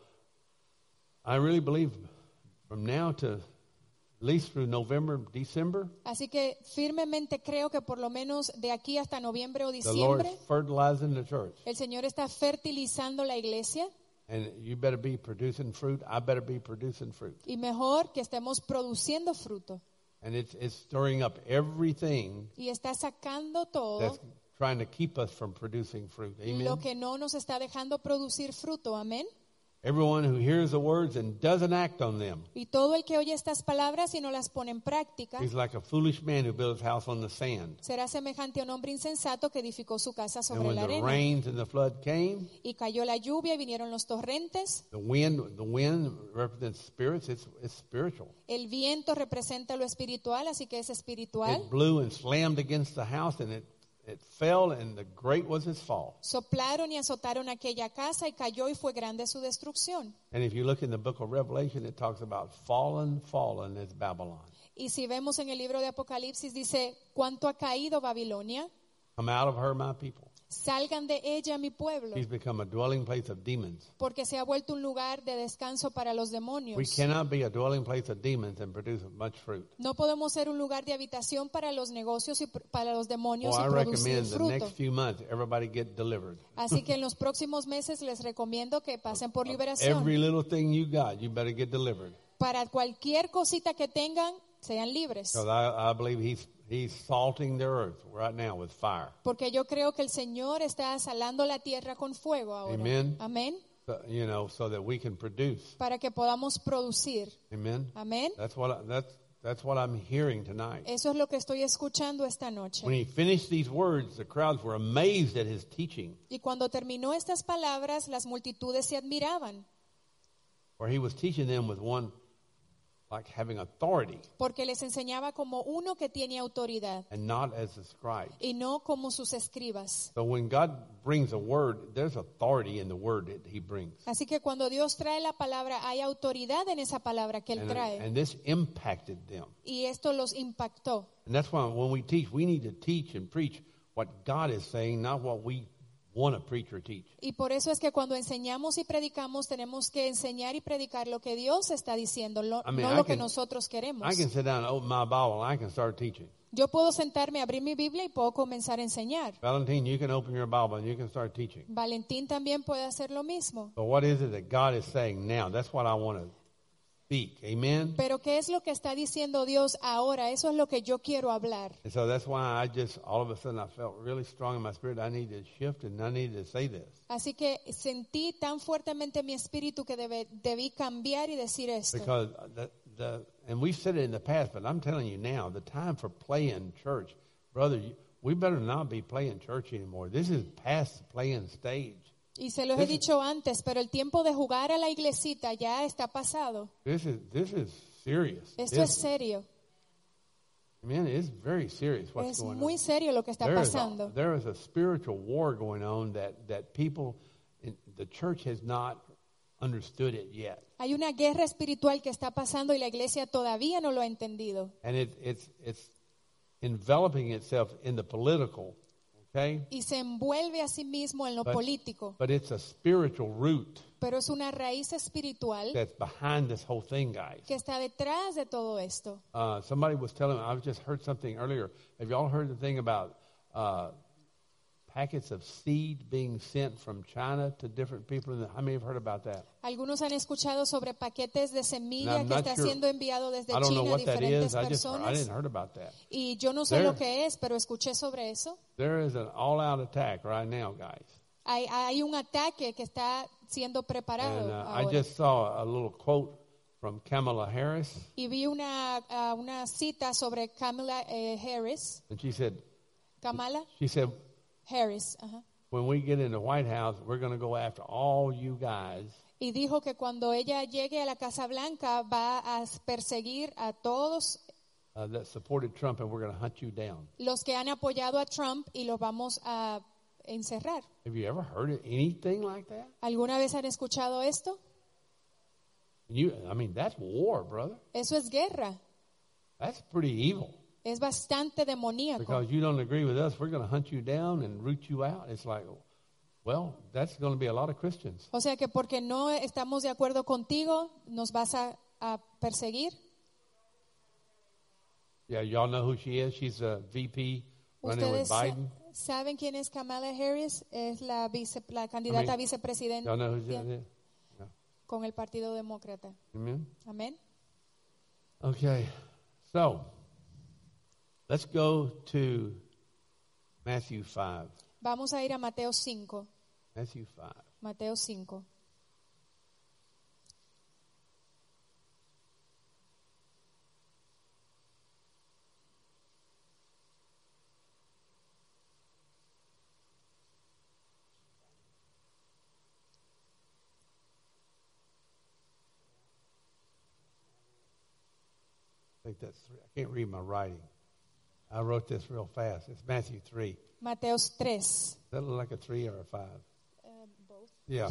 I really believe from now to at least through November, December, Así que firmemente creo que por lo menos de aquí hasta noviembre o the Lord's diciembre, fertilizing the church. el Señor está fertilizando la iglesia And you better be producing fruit. I better be producing fruit. y mejor que estemos produciendo fruto. And it's stirring up everything Y está sacando todo that's trying to keep us from producing fruit. Amen. lo que no nos está dejando producir fruto. Amén. Everyone who hears the words and doesn't act on them Y todo el que oye estas palabras y no las pone en práctica is like a foolish man who built his house on the sand. será semejante a un hombre insensato que edificó su casa And sobre when la the arena. rains and the flood came, Y cayó la lluvia y vinieron los torrentes. the wind represents spirits. It's spiritual. El viento representa lo espiritual, así que es espiritual. It blew and slammed against the house, and it fell, and the great was its fall. Soplaron y azotaron aquella casa y cayó y fue grande su destrucción. And if you look in the book of Revelation, it talks about fallen is Babylon. Y si vemos en el libro de Apocalipsis dice, ¿cuánto ha caído Babilonia? Come out of her, my people. Salgan de ella, mi pueblo, She's become a dwelling place of demons. porque se ha vuelto un lugar de descanso para los We demonios. cannot be a dwelling place of demons and produce much fruit. No podemos ser un lugar de habitación para los negocios y para los demonios Well, I y producir recommend the fruto. next few months everybody get delivered. Así que en los próximos meses les recomiendo que pasen por liberación. Every little thing you got, you better get delivered. Para cualquier cosita que tengan, sean libres. Because I believe he's salting the earth right now with fire. Porque yo creo que el Señor está salando la tierra con fuego ahora. Amen. Amén. So that we can produce. Para que podamos producir. Amen. Amén. That's what I'm hearing tonight. Eso es lo que estoy escuchando esta noche. When he finished these words, the crowds were amazed at his teaching, Y cuando terminó estas palabras, las multitudes se admiraban. where he was teaching them with one like having authority Porque les enseñaba como uno que tiene autoridad and not as the scribes. y no como sus escribas. So when God brings a word, there's authority in the word that he brings. Así que cuando Dios trae la palabra, hay autoridad en esa palabra que Él trae. And this impacted them. Y esto los impactó. And that's why when we teach, we need to teach and preach what God is saying, not what we want to preach or teach. Y por eso es que cuando enseñamos y predicamos, tenemos que enseñar y predicar lo que Dios está diciendo, no lo que nosotros queremos. I can sit down and open my Bible and I can start teaching. Yo puedo sentarme, abrir mi Biblia y puedo comenzar a enseñar. Valentine, you can open your Bible and you can start teaching. Valentín también puede hacer lo mismo. But what is it that God is saying now? That's what I want to speak. Amen? Pero ¿qué es lo que está diciendo Dios ahora? Eso es lo que yo quiero hablar. And so that's why all of a sudden I felt really strong in my spirit. I need to shift and I need to say this. Así que sentí tan fuertemente mi espíritu que debí cambiar y decir esto. Because and we've said it in the past, but I'm telling you now, the time for playing church, brother, we better not be playing church anymore. This is past the playing stage. Y se los he dicho antes, pero el tiempo de jugar a la iglesita ya está pasado. This is serious. Esto es serio. Man, it's very serious what's Es going muy on. serio lo que está pasando. There is a spiritual war going on that people in the church has not understood it yet. Hay una guerra espiritual que está pasando y la iglesia todavía no lo ha entendido. And it's enveloping itself in the political, okay? Y se envuelve a sí mismo en lo político. But it's a spiritual root Pero es una raíz espiritual that's behind this whole thing, guys. que está detrás de todo esto. Somebody was telling me, I just heard something earlier. Have y'all heard the thing about packets of seed being sent from China to different people. How many have heard about that? Algunos han escuchado sobre paquetes de semilla I'm que not está sure. siendo enviado desde I don't know China a what that diferentes is. I personas. didn't heard about that. Y yo no sé There- lo que es, pero escuché sobre eso. There is an all-out attack right now, guys. Hay un ataque que está siendo preparado And I ahora. just saw a little quote from Kamala Harris, Y vi una cita sobre Kamala Harris. and she said, Kamala Harris. Ajá. when we get in the White House, we're going to go after all you guys Y dijo que cuando ella llegue a la Casa Blanca va a perseguir a todos that supported Trump, and we're going to hunt you down. los que han apoyado a Trump y los vamos a encerrar. Have you ever heard of anything like that? ¿Alguna vez han escuchado esto? I mean, that's war, brother. Eso es guerra. That's pretty evil. Es bastante demoníaco. Because you don't agree with us, we're going to hunt you down and root you out. It's like, well, that's going to be a lot of Christians. O sea que porque no estamos de acuerdo contigo, nos vas a perseguir. Yeah, y'all know who she is. She's a VP running with ¿Ustedes Biden. saben quién es Kamala Harris? Es la candidata a vicepresidenta Y'all know who she is? Yeah. con el Partido Demócrata. Amen. Amén. Okay, so let's go to Matthew 5. Vamos a ir a Mateo 5. Matthew 5. Mateo 5. I think that's 3. I can't read my writing. I wrote this real fast. It's Matthew 3. Mateo 3. Does that look like a 3 or a 5? Both. Yeah.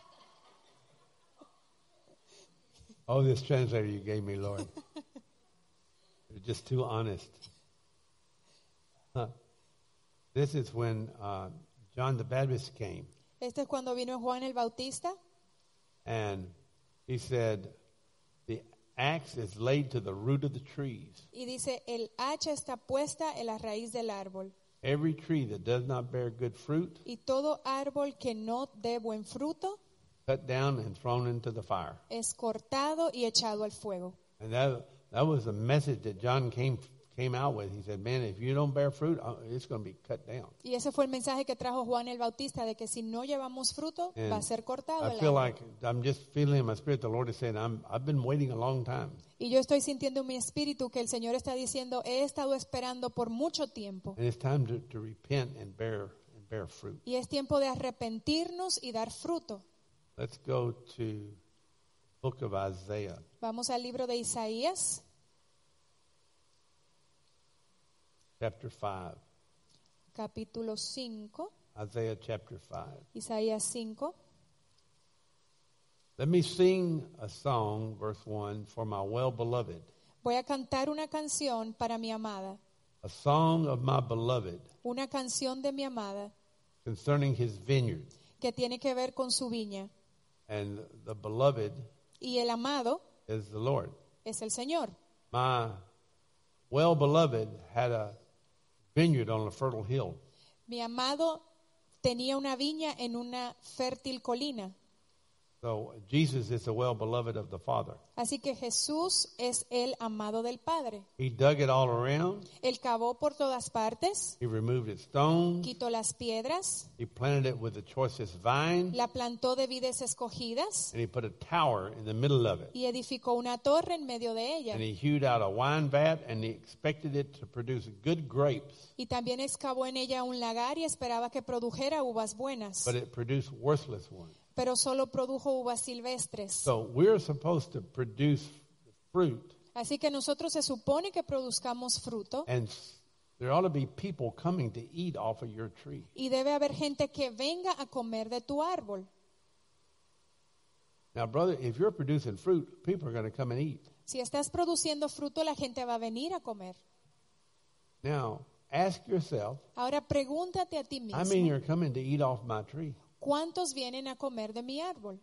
Oh, this translator you gave me, Lord. You're just too honest. Huh. This is when John the Baptist came. Este es cuando vino Juan el Bautista And he said, the axe is laid to the root of the trees. y dice, el hacha está puesta en la raíz del árbol Every tree that does not bear good fruit, y todo árbol que no dé buen fruto cut down and thrown into the fire. es cortado y echado al fuego. And that was the message that John came out with. He said, man, if you don't bear fruit, it's going to be cut down. Y ese fue el mensaje que trajo Juan el Bautista, de que si no llevamos fruto, And va a ser cortado I el feel árbol. like I'm just feeling in my spirit the Lord is saying, I've been waiting a long time. Y yo estoy sintiendo en mi espíritu que el Señor está diciendo, he estado esperando por mucho tiempo. And it's time to repent and bear fruit. Y es tiempo de arrepentirnos y dar fruto. Let's go to book of Isaiah. Vamos al libro de Isaías, Chapter 5. capítulo 5. Isaiah chapter 5. Isaías 5. Let me sing a song, verse 1, for my well-beloved. Voy a cantar una canción para mi amada, A song of my beloved una canción de mi amada concerning his vineyard. que tiene que ver con su viña. And the beloved Y el amado is the Lord. es el Señor. My well-beloved had a vineyard on a fertile hill. Mi amado tenía una viña en una fértil colina. So Jesus is the well-beloved of the Father. Así que Jesús es el amado del Padre. He dug it all around. Él cavó por todas partes, He removed its stones. quitó las piedras, He planted it with the choicest vine. la plantó de vides escogidas And he put a tower in the middle of it. y edificó una torre en medio de ella. And he hewed out a wine vat and he expected it to produce good grapes. Y también excavó en ella un lagar y esperaba que produjera uvas buenas, But it produced worthless ones. pero solo produjo uvas silvestres. So we're supposed to produce fruit. Así que nosotros se supone que produzcamos fruto And there ought to be people coming to eat off of your tree. y debe haber gente que venga a comer de tu árbol. Now, brother, if you're producing fruit, people are going to come and eat. Si estás produciendo fruto, la gente va a venir a comer. Now, ask yourself, Ahora pregúntate a ti how many mismo, are coming to eat off my tree? ¿cuántos vienen a comer de mi árbol?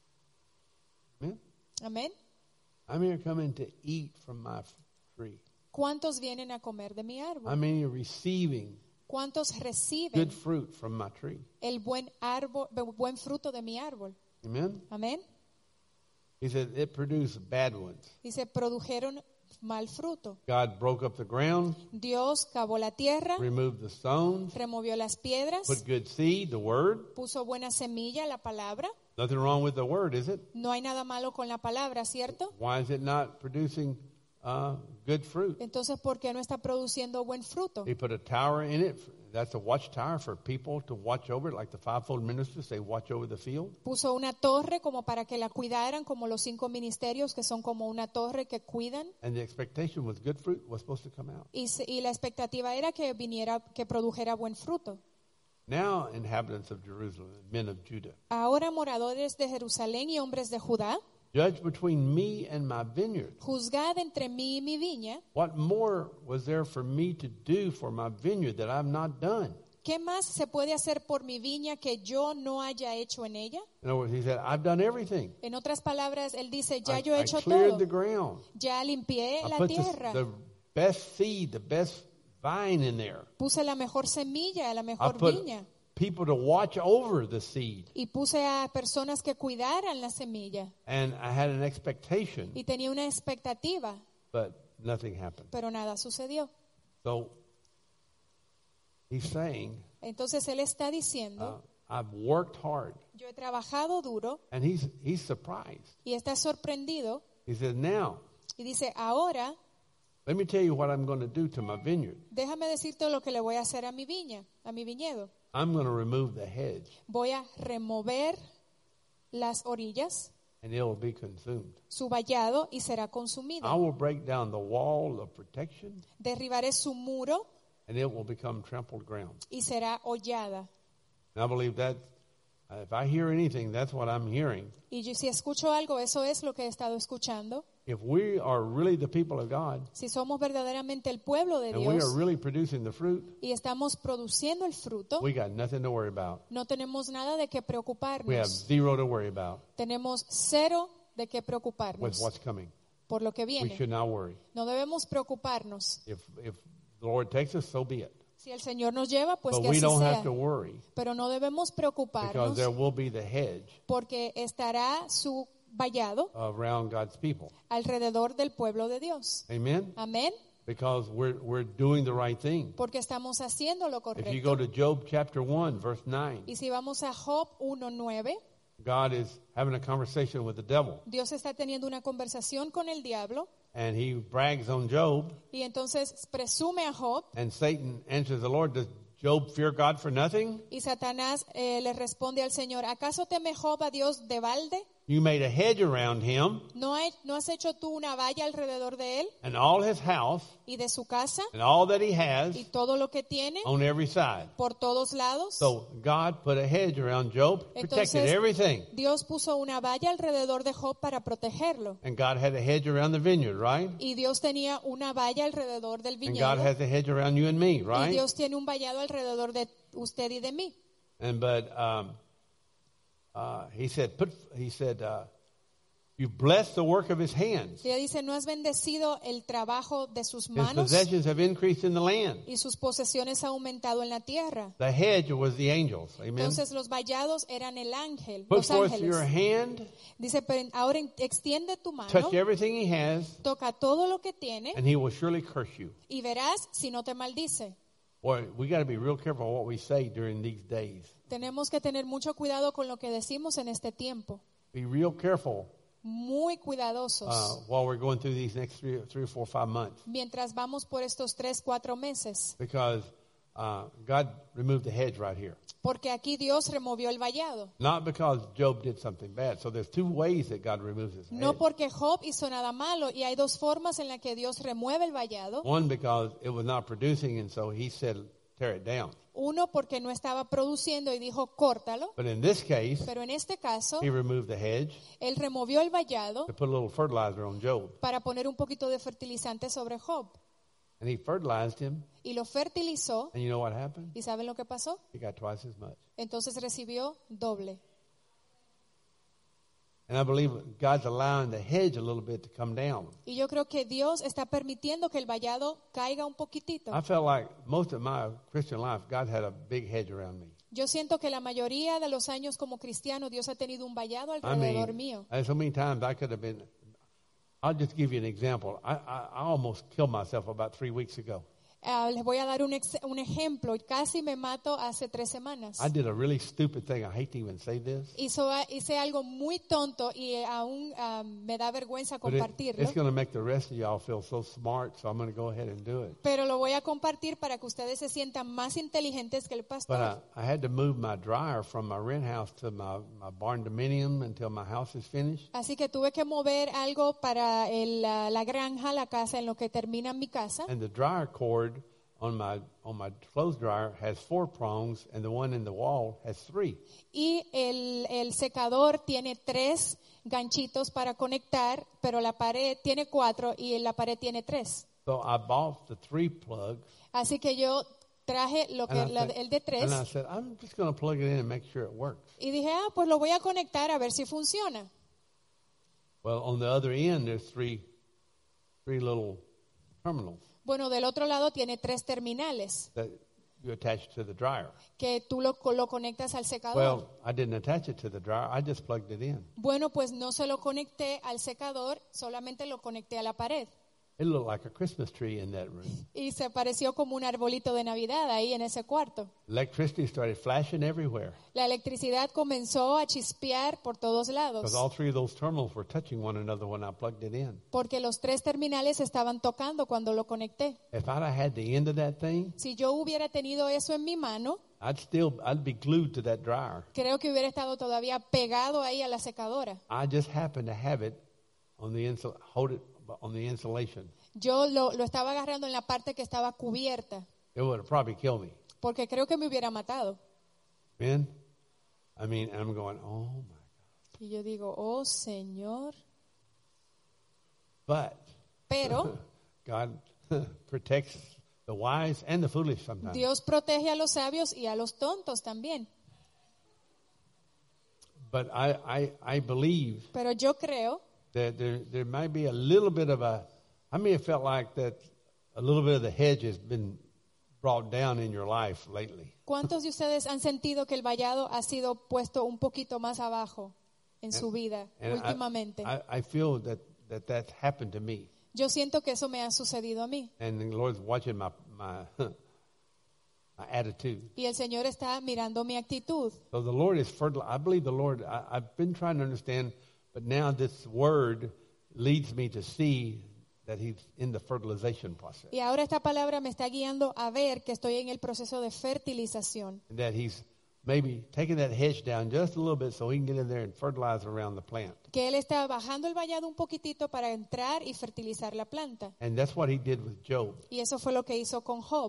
Amen? Amén. How many are coming to eat from my tree? ¿Cuántos vienen a comer de mi árbol? How many are receiving ¿Cuántos good reciben fruit from my tree? el buen fruto de mi árbol? Amen? Amén. He said it produced bad ones. Dice, produjeron mal fruto. God broke up the ground, Dios cavó la tierra, removed the stones, removió las piedras, put good seed, the word. puso buena semilla, la palabra. Nothing wrong with the word, is it? No hay nada malo con la palabra, ¿cierto? Why is it not producing good fruit? Entonces, ¿por qué no está produciendo buen fruto? He put a tower in it. That's a watchtower for people to watch over, like the fivefold ministers, they watch over the field. Puso una torre como para que la cuidaran, como los 5 ministerios que son como una torre que cuidan. And the expectation was good fruit was supposed to come out. Y la expectativa era que que produjera buen fruto. Now, inhabitants of Jerusalem, men of Judah, Ahora, moradores de Jerusalén y hombres de Judá, judge between me and my vineyard. juzgad entre mí y mi viña. What more was there for me to do for my vineyard that I've not done? ¿Qué más se puede hacer por mi viña que yo no haya hecho en ella? In other words, he said, I've done everything. En otras palabras, él dice, ya yo he I hecho cleared todo. the ground. Ya limpié I la put tierra. the best seed, the best vine in there. Puse la mejor semilla, la I mejor put viña. people to watch over the seed. Y puse a personas que cuidaran la semilla. And I had an expectation, Y tenía una expectativa, but nothing happened. pero nada sucedió. So he's saying, Entonces él está diciendo, I've worked hard. yo he trabajado duro, And he's surprised. y está sorprendido. He says, now, Y dice, ahora let me tell you what I'm going to do to my vineyard. déjame decirte lo que le voy a hacer a mi viña, a mi viñedo. I'm going to remove the hedge, Voy a remover las orillas, and it will be consumed. su vallado, y será I consumido. will break down the wall of protection, Derribaré su muro and it will become trampled ground. y será hollada. And I believe that if I hear anything, that's what I'm hearing. Y yo, si escucho algo, eso es lo que he estado escuchando. If we are really the people of God, Si somos verdaderamente el pueblo de and we are Dios really producing the fruit, y estamos produciendo el fruto, we got nothing to worry about. no tenemos nada de qué We have preocuparnos. zero to worry about Tenemos cero de qué with preocuparnos what's coming. por lo que We viene. should not worry. No debemos preocuparnos. If the Lord takes us, so be it. Si el Señor nos lleva, pues But que we así don't sea. have to worry, Pero no debemos because preocuparnos there will be the hedge porque estará su vallado around God's people. alrededor del pueblo de Dios. Amen? Amén. Because we're doing the right thing. Porque estamos haciendo lo If you go correcto. to Job chapter 1, verse 9, Y si vamos a Job 1:9, God is having a conversation with the devil. Dios está teniendo una conversación con el diablo And he brags on Job. y entonces presume a Job, And Satan answers the Lord, does Job fear God for nothing? y Satanás le responde al Señor, ¿acaso teme Job a Dios de balde? You made a hedge around him ¿No has hecho tú una valla alrededor de él and all his house y de su casa and all that he has y todo lo que tiene on every side. por todos lados? So God put a hedge around Job, protected Entonces, everything. Dios puso una valla alrededor de Job para protegerlo. And God had a hedge around the vineyard, right? Y Dios tenía una valla alrededor del And viñedo. God has a hedge around you and me, Y right? Dios tiene un vallado alrededor de usted y de mí. And but he said, you bless the work of his hands. Y ella dice, ¿no has bendecido el trabajo de sus His manos? possessions have increased in the land. Y sus posesiones han aumentado en la tierra. The hedge was the angels. Amen. Entonces los vallados eran el ángel, Put los forth your ángeles. hand, Dice, pero ahora extiende tu mano, touch everything he has, toca todo lo que tiene and he will surely curse you. y verás si no te maldice. Boy, we got to be real careful what we say during these days. Tenemos que tener mucho cuidado con lo que decimos en este tiempo. Be real careful Muy cuidadosos while we're going through these next 3 or 4 or 5 months, mientras vamos por estos 3-4 meses. because God removed the hedge right here. Porque aquí Dios removió el vallado. Not because Job did something bad. So there's 2 ways that God removes his hedge. No porque Job hizo nada malo, y hay 2 formas en las que Dios remueve el vallado. One, because it was not producing, and so he said, tear it down. Uno, porque no estaba produciendo y dijo, córtalo. But in this case, Pero en este caso, he removed the hedge él removió el vallado to put a little fertilizer on Job. para poner un poquito de fertilizante sobre Job. And he fertilized him, Y lo fertilizó. and you know what happened? ¿Y saben lo que pasó? He got twice as much. Entonces recibió doble. And I believe God's allowing the hedge a little bit to come down. Y yo creo que Dios está permitiendo que el vallado caiga un poquitito. I felt like most of my Christian life, God had a big hedge around me. Yo siento que la mayoría de los años como cristiano, Dios ha tenido un vallado alrededor mío. So many times I could have been, I'll just give you an example. I almost killed myself about 3 weeks ago. Les voy a dar un ejemplo. Casi me mato hace 3 semanas. I did a really stupid thing. I hate to even say this. Hice algo muy tonto y aún me da vergüenza But compartirlo. it's going to make the rest of y'all feel so smart, so I'm going to go ahead and do it. Pero lo voy a compartir para que ustedes se sientan más inteligentes que el pastor. But I had to move my dryer from my rent house to my barn dominium until my house is finished. Así que tuve que mover algo para la granja, la casa, en lo que termina mi casa. And the dryer cord on my clothes dryer has 4 prongs, and the one in the wall has 3. Y el secador tiene 3 ganchitos para conectar, pero la pared tiene 4 y la pared tiene 3. So I bought the 3 plugs. Así que yo traje el de 3. And I said, I'm just going to plug it in and make sure it works. Y dije, pues lo voy a conectar a ver si funciona. Well, on the other end, there's three little terminals Bueno, del otro lado tiene 3 terminales that you attach to the dryer. que tú lo conectas al secador. Well, I didn't attach it to the dryer. I just plugged it in. Bueno, pues no se lo conecté al secador, solamente lo conecté a la pared. It looked like a Christmas tree in that room. Y se pareció como un arbolito de Navidad ahí en ese cuarto. Electricity started flashing everywhere La electricidad comenzó a chispear por todos because lados, all 3 of those terminals were touching one another when I plugged it in. porque los 3 terminales estaban tocando cuando lo conecté. If I'd have had the end of that thing, Si yo hubiera tenido eso en mi mano, I'd be glued to that dryer. creo que hubiera estado todavía pegado ahí a la secadora. I just happened to have it on the on the insulation. Yo lo estaba agarrando en la parte que estaba cubierta, It would have probably killed me. porque creo que me hubiera matado. Man, I mean, I'm going, oh my God. Y yo digo, oh Señor. But Pero God protects the wise and the foolish sometimes. Dios protege a los sabios y a los tontos también. But I believe Pero yo creo that there might be a little bit of I may have felt like that a little bit of the hedge has been brought down in your life lately. ¿Cuántos de ustedes han sentido que el vallado ha sido puesto un poquito más abajo en su vida And últimamente? I feel that happened to me. Yo siento que eso me ha sucedido a mí. And the Lord's watching my attitude. Y el Señor está mirando mi actitud. So the Lord is fertile. I believe the Lord, I've been trying to understand, but now this word leads me to see that He's in the fertilization process. Y ahora esta palabra me está guiando a ver que estoy en el proceso de fertilización. And that He's maybe taking that hedge down just a little bit so He can get in there and fertilize around the plant. Que Él está bajando el vallado un poquitito para entrar y fertilizar la planta. And that's what He did with Job. Y eso fue lo que hizo con Job.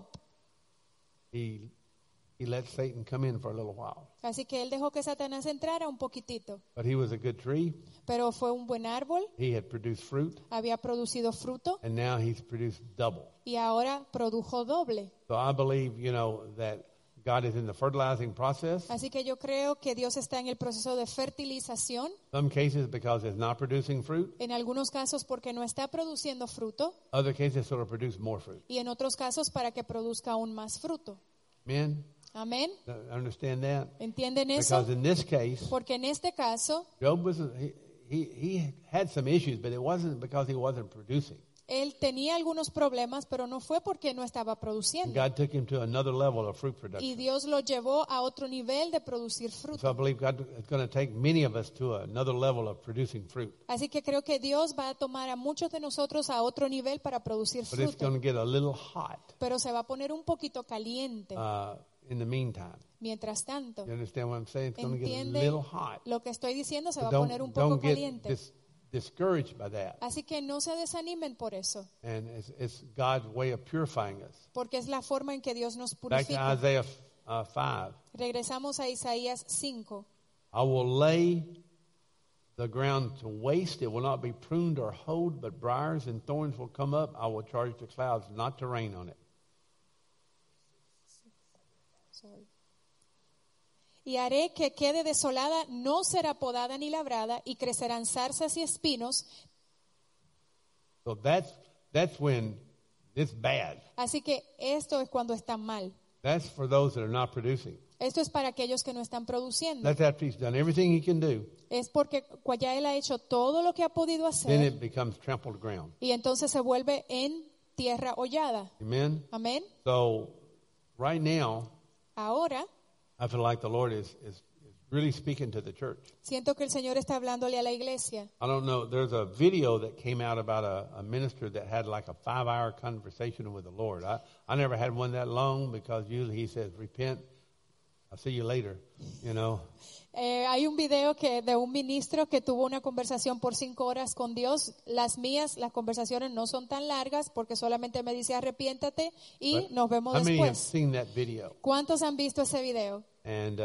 He let Satan come in for a little while. Así que Él dejó que Satanás entrara un poquitito. But he was a good tree. Pero fue un buen árbol, He had produced fruit. había producido fruto And now he's produced double. y ahora produjo doble. So I believe, that God is in the fertilizing process. Así que yo creo que Dios está en el proceso de fertilización. Some cases because it's not producing fruit. En algunos casos porque no está produciendo fruto Other cases so it'll produce more fruit. y en otros casos para que produzca aún más fruto. Amen? Amén. Understand that? ¿Entienden eso? Because in this case, Porque en este caso Job he had some issues, but it wasn't because he wasn't producing. él tenía algunos problemas, pero no fue porque no estaba And produciendo. God took him to another level of fruit Y production. Dios lo llevó a otro nivel de producir So I fruto. believe God is going to take many of us to another level of producing fruit. Así que creo que Dios va a tomar a muchos de nosotros a otro nivel para producir But it's fruto. going to get a little hot Pero se va a poner un poquito caliente in the meantime. mientras tanto. You understand what I'm saying? It's going to get a ¿Entiende? little hot. Lo que estoy diciendo se va But a poner un poco don't get caliente. discouraged by that. Así que no se desanimen por eso, And it's God's way of purifying us. porque es la forma en que Dios nos Back to purifica. Isaiah 5. Regresamos a Isaías 5. I will lay the ground to waste. It will not be pruned or hoed, but briars and thorns will come up. I will charge the clouds not to rain on it. Y haré que quede desolada, no será podada ni labrada, y crecerán zarzas y espinos. So that's when it's bad. Así que esto es cuando está mal. That's for those that are not producing. Esto es para aquellos que no están produciendo. That's after he's done everything he can do. Es porque ya él ha hecho todo lo que ha podido Then hacer it becomes trampled ground. y entonces se vuelve en tierra hollada. Amen? Amén. So right now, Ahora I feel like the Lord is really speaking to the church. siento que el Señor está hablándole a la iglesia. I don't know. There's a video that came out about a minister that had like a 5-hour conversation with the Lord. I never had one that long because usually he says, repent, I'll see you later, you know. Hay un video de un ministro que tuvo una conversación por 5 horas con Dios. Las conversaciones no son tan largas porque solamente me dice arrepiéntate y But nos vemos how many have después. seen that video? ¿Cuántos han visto ese video? And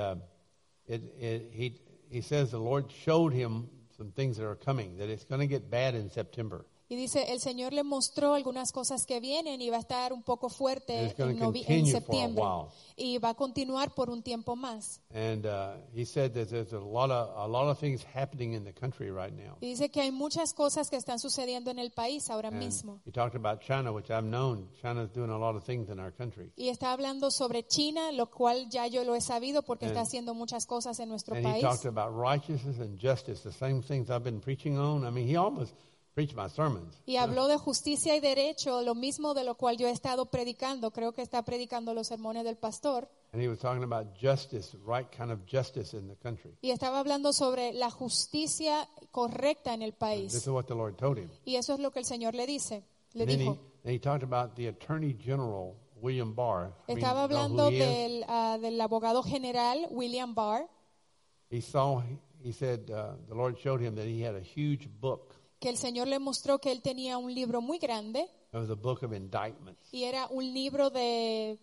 he says the Lord showed him some things that are coming, that it's going to get bad in September. Y dice, el Señor le mostró algunas cosas que vienen y va a estar un poco fuerte It's gonna en continue for a septiembre. while. Y va a continuar por un tiempo más. And he said that there's a lot of things happening in the country right now. Y dice que hay muchas cosas que están sucediendo en el país ahora mismo. He talked about China, which I've known. China's doing a lot of things in our country. Y está hablando sobre China, lo cual ya yo lo he sabido porque está And- haciendo muchas cosas en nuestro And he país. talked about righteousness and justice, the same things I've been preaching on. I mean, he almost preached my sermons. Y habló de justicia y derecho, lo mismo de lo cual yo he estado predicando. Creo que está predicando los sermones del pastor. And he was talking about justice, right kind of justice in the country. Y estaba hablando sobre la justicia correcta en el This país. is what the Lord told him. Y eso es lo que el Señor le dice. Le And then dijo. he talked about the Attorney General, William Barr. I mean, Estaba you know hablando who he is? del abogado general William Barr, He said, the Lord showed him that he had a huge book. que el Señor le mostró que él tenía un libro muy grande It was a book of indictments. y era un libro de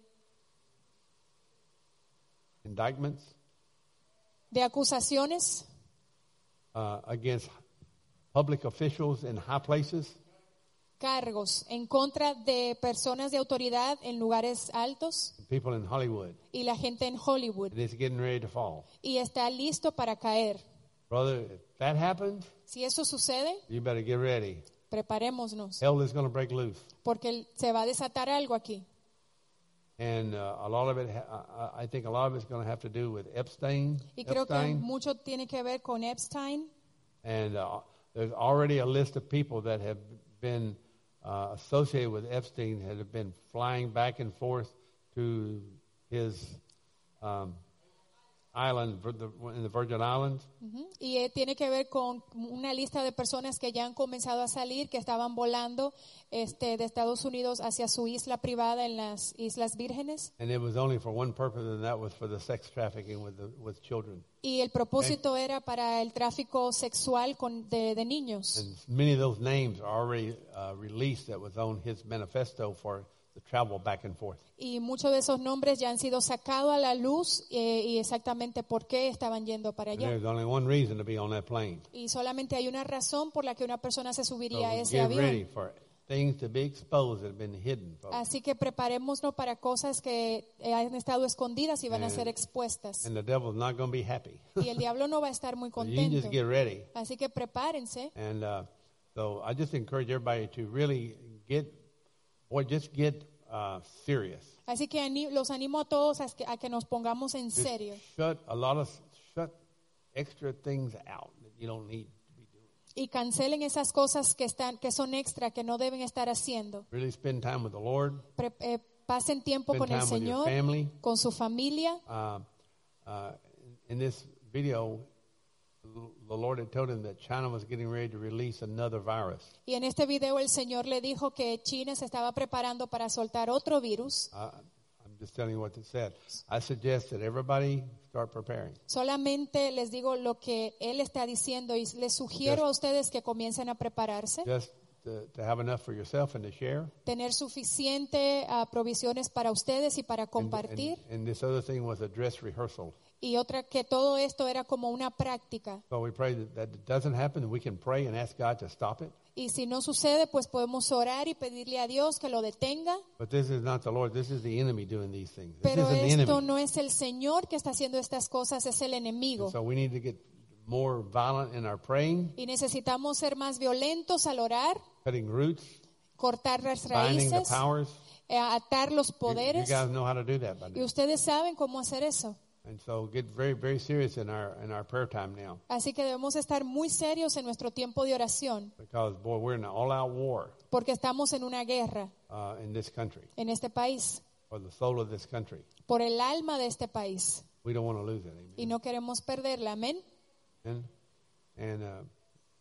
acusaciones Against public officials in high places. cargos en contra de personas de autoridad en lugares altos People in Hollywood. y la gente en Hollywood. And it's getting ready to fall. Y está listo para caer. Brother, if that happens, Si eso sucede, you better get ready. preparémonos, Hell is going to break loose. porque se va a desatar algo aquí. And a lot of it, I think a lot of it's going to have to do with Epstein. Y creo que mucho tiene que ver con Epstein. And there's already a list of people that have been associated with Epstein that have been flying back and forth to his island, in the Virgin Islands. Ujú. Y tiene que ver con una lista de personas que ya han comenzado a salir, que estaban volando de Estados Unidos hacia su isla privada en las Islas Vírgenes. And it was only for one purpose, and that was for the sex trafficking with children. Y el propósito era para el tráfico sexual de niños. And many of those names are already released that was on his manifesto for the travel back and forth. Y muchos de esos nombres ya han sido sacados a la luz y exactamente por qué estaban yendo para And allá. there's only one reason to be on that plane. Y solamente hay una razón por la que una persona se So subiría a ese get ready avión. for things to be exposed that have been hidden, folks. Así que preparémonos para cosas que han estado escondidas y van a And- ser expuestas. And the devil's not going to be happy. Y el diablo no va a estar muy So you can contento. just get ready. Así que prepárense. And so I just encourage everybody to really get serious. Así que los animo a todos a que nos pongamos en Just serio. shut extra things out that you don't need to be doing. Y cancelen esas cosas que son extra, que no deben estar haciendo. Really spend time with the Lord. Pasen tiempo Spend con el time with your Señor, family. con su familia. In this video, the Lord had told him that China was getting ready to release another virus. Y en este video el Señor le dijo que China se estaba preparando para soltar otro virus. I'm just telling you what it said. I suggest that everybody start preparing. Solamente les digo lo que Él está diciendo y les sugiero a ustedes que comiencen a prepararse. Just to have enough for yourself and to share. Tener suficiente provisiones para ustedes y para compartir. And this other thing was a dress rehearsal. Y otra, que todo esto era como una práctica. So we pray that it doesn't happen, and we can pray and ask God to stop it. Y si no sucede, pues podemos orar y pedirle a Dios que lo detenga. But this is not the Lord. This is the enemy doing these things. This Pero isn't the esto enemy. no es el Señor que está haciendo estas cosas, es el And enemigo. so we need to get more violent in our praying, Y necesitamos ser más violentos al orar, cutting roots, cortar las binding the raíces, powers. atar los You poderes. guys know how to do that by Y now. ustedes saben cómo hacer eso. And so get very, very serious in our prayer time now. Así que debemos estar muy serios en nuestro tiempo de oración, Because, boy, we're in an all-out war porque estamos en una guerra in this country, en este país, for the soul of this country. por el alma de este país. We don't want to lose it. Amen. Y no queremos perderla, amén. And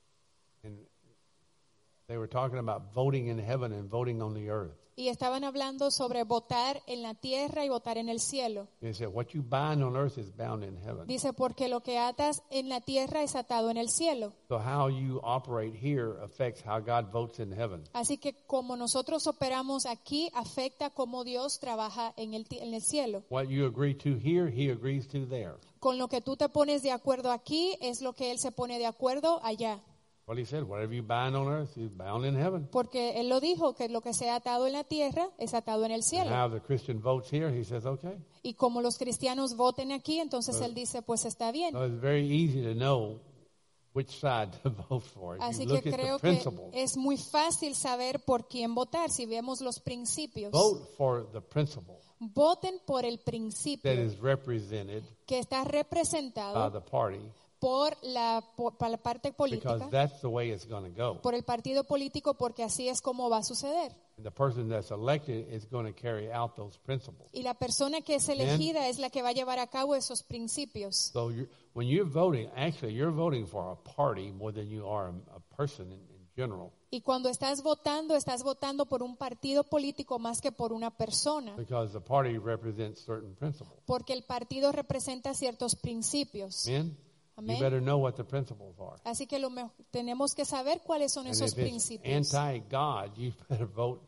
they were talking about voting in heaven and voting on the earth. Y estaban hablando sobre votar en la tierra y votar en el cielo. They said, what you bind on earth is bound in heaven. Dice, porque lo que atas en la tierra es atado en el cielo. So how you operate here affects how God votes in heaven. Así que como nosotros operamos aquí, afecta cómo Dios trabaja en el cielo. What you agree to here, he agrees to there. Con lo que tú te pones de acuerdo aquí, es lo que Él se pone de acuerdo allá. What he said, whatever you bind on earth is bound in heaven. Porque Él lo dijo, que lo que sea atado en la tierra es atado en el And cielo. how the Christian votes here, he says, okay. Y como los cristianos voten aquí, entonces Él dice, pues está bien. So it's very easy to know which side to vote for. If Así you que look at the creo que principles, es muy fácil saber por quién votar si vemos los principios. vote for the principle Voten por el that principio is represented que está by representado the party, por la parte because política, that's the way it's going to go. por el partido político, porque así es como va a suceder. And the person that's elected is going to carry out those principles. Y la persona que es elegida es la que va a llevar a cabo esos principios. So when you're voting, actually you're voting for a party more than you are a person in general, Y cuando estás votando por un partido político más que por una persona, because the party represents certain principles. porque el partido representa ciertos principios. Amen? Amén. You better know what the principles are. Así que tenemos que saber cuáles son And esos if it's principios. anti-God, you better vote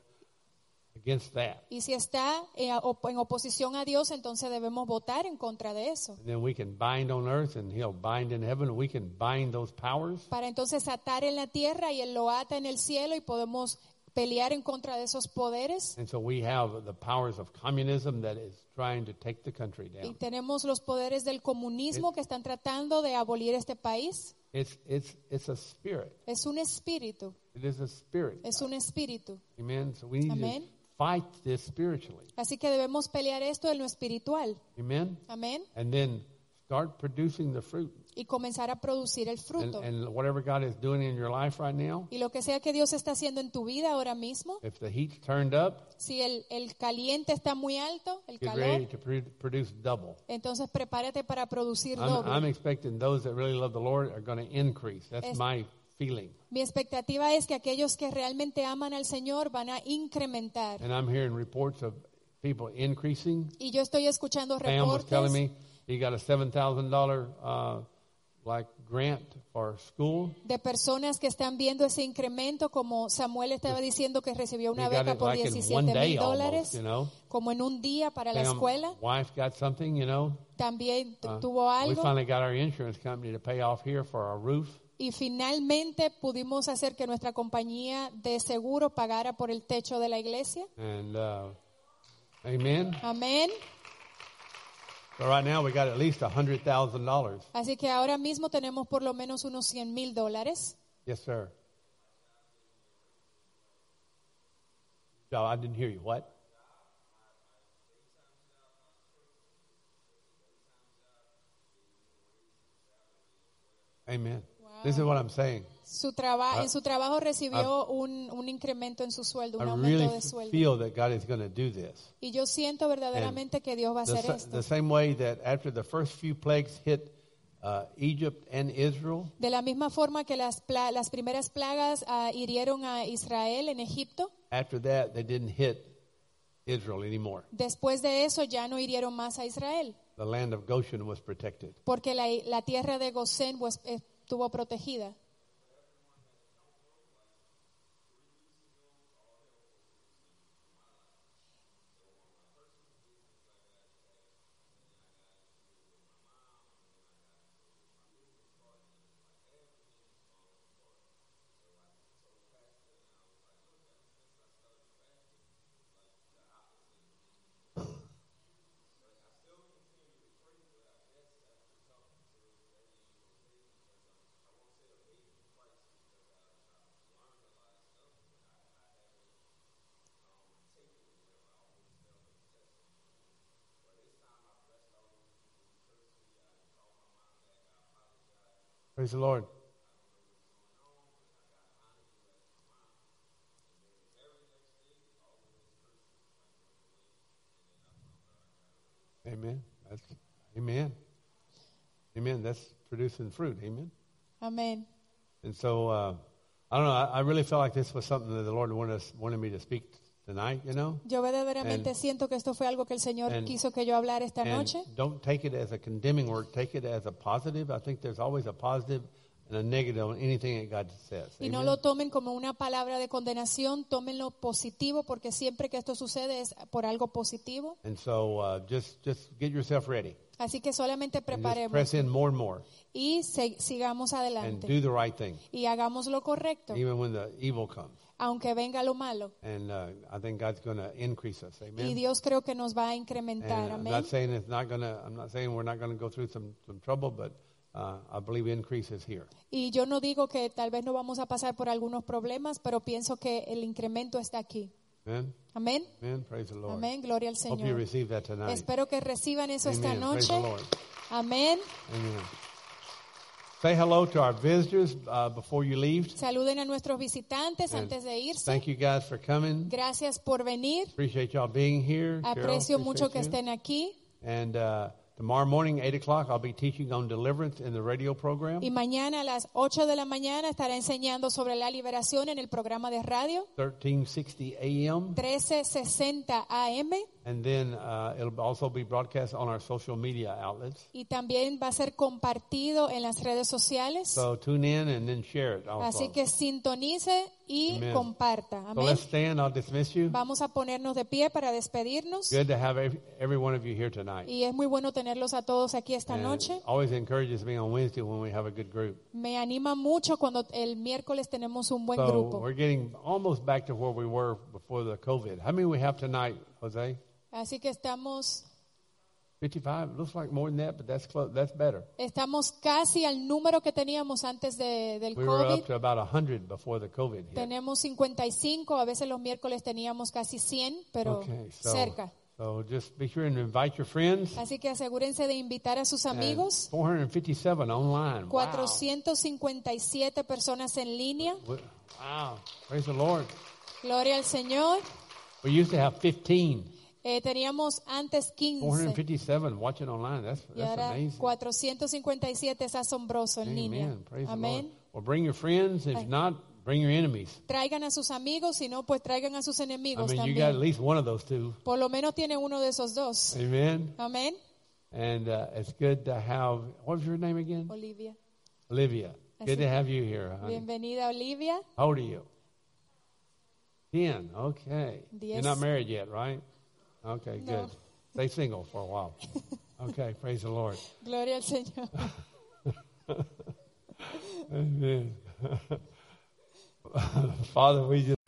against that. Y si está en oposición a Dios, entonces debemos votar en contra de eso. And then we can bind on earth and he'll bind in heaven. We can bind those powers. Para entonces atar en la tierra y Él lo ata en el cielo y podemos pelear en contra de esos poderes. And so we have the powers of communism that is trying to take the country Y down. tenemos los poderes del comunismo que están tratando de abolir este país. It's a spirit. Es un espíritu, It is a spirit. es un espíritu. Amen. So we need Amen. to fight this spiritually. Así que debemos pelear esto en lo espiritual. Amen. Amén. And then start producing the fruit. Y comenzar a producir el fruto. And whatever God is doing in your life right now, Y lo que sea que Dios está haciendo en tu vida ahora mismo, if the heat's turned up, si el caliente está muy alto, el get ready calor, to produce double. entonces prepárate para producir I'm doble. expecting those that really love the Lord are going to increase. That's my feeling. Mi expectativa es que aquellos que realmente aman al Señor van a incrementar. And I'm hearing reports of people increasing. Y yo estoy escuchando Pam was telling reportes me he got a $7,000 like grant for school. de personas que están viendo ese incremento, como Samuel estaba diciendo que recibió una He got beca it por like in one day $17,000, almost, you know. como en un día para la Pam's escuela. wife got something, you know. También tuvo We algo. finally got our insurance company to pay off here for our roof. Y finalmente pudimos hacer que nuestra compañía de seguro pagara por el techo de la iglesia. And amen. Amén. So right now we got at least $100,000. Así que ahora mismo tenemos por lo menos unos $100,000. Yes, sir. No, I didn't hear you. What? Amen. This is what I'm saying. En su trabajo recibió un incremento en su sueldo, un I aumento really de sueldo. feel that God is going to do this. Y yo siento verdaderamente que Dios va a hacer The esto. same way that after the first few plagues hit Egypt and Israel, De la misma forma que las primeras plagas hirieron a Israel en Egipto, after that they didn't hit Israel anymore. después de eso ya no hirieron más a Israel, The land of Goshen was protected. porque la tierra de Gosén estuvo protegida. Praise the Lord. Amen. Amen. Amen. That's producing fruit. Amen. Amén. And so, I don't know. I really felt like this was something that the Lord wanted me to speak tonight, you know. Yo verdaderamente siento que esto fue algo que el Señor quiso que yo hablara esta noche. Don't take it as a condemning word. Take it as a positive. I think there's always a positive and a negative on anything that God says. Y no lo tomen como una palabra de condenación, tómenlo positivo, porque siempre que esto sucede es por algo positivo. And so just get yourself ready. Así que solamente And just preparemos press in more and more y sigamos and adelante do the right thing, y hagamos lo correcto, even when the evil comes. aunque venga lo malo. And I think God's going to increase us. Amen. Y Dios creo que nos va a incrementar. And I'm Amén. not saying I'm not saying we're not going to go through some trouble, but I believe increase is here. Y yo no digo que tal vez no vamos a pasar por algunos problemas, pero pienso que el incremento está aquí. Amen. Amén. Amen. Praise the Lord. Amén. Gloria al Hope you Señor. receive that tonight. Espero que reciban eso esta Amen. Praise noche. the Lord. Amén. Amen. Say hello to our visitors before you leave. Saluden a nuestros visitantes And antes de irse. Thank you guys for coming. Gracias por venir. Appreciate y'all being here. Carol, Aprecio mucho appreciate que you. estén aquí. And tomorrow morning, 8 o'clock, I'll be teaching on deliverance in the radio program. Y mañana a las 8 de la mañana estará enseñando sobre la liberación en el programa de radio 1360 a.m. 1360 AM. And then it'll also be broadcast on our social media outlets. Y también va a ser compartido en las redes sociales. So tune in and then share it also. Así que sintonice y Amen. comparta. So Amén. let's stand. I'll dismiss you. Vamos a ponernos de pie para despedirnos. Good to have every one of you here tonight. Y es muy bueno tenerlos a todos aquí esta And noche. always encourages me on Wednesday when we have a good group. Me anima mucho cuando el miércoles tenemos un buen So grupo. we're getting almost back to where we were before the COVID. How many we have tonight, Jose? Así que estamos 55? Looks like more than that, but that's close. That's better. casi al número que teníamos antes del We were COVID. up to about 100 before the COVID hit. Tenemos 55, a veces los miércoles teníamos casi 100, pero Okay, so, cerca. so just be sure and invite your friends. Así que asegúrense de invitar a sus And amigos. 457 online. 457 personas en línea. Wow. Wow. Praise the Lord. Gloria al Señor. We used to have 15. Teníamos antes 15 457 watching online. y That's ahora amazing. 457 es asombroso en línea. Amen. Praise the Amén. Lord. Well, bring your friends. If not, bring your enemies. Traigan a sus amigos, si no, pues traigan a sus I enemigos mean, you got at también. least one of those two. Por lo menos tiene uno de esos dos. Amen. Amén. And it's good to have, what was your name again? Olivia. Olivia. Good to have you here, honey. Bienvenida, Olivia. How old are you? 10. Okay. 10. You're not married yet, right? Okay, No. good. Stay single for a while. Okay, praise the Lord. Gloria al Señor. Amen. Father, we just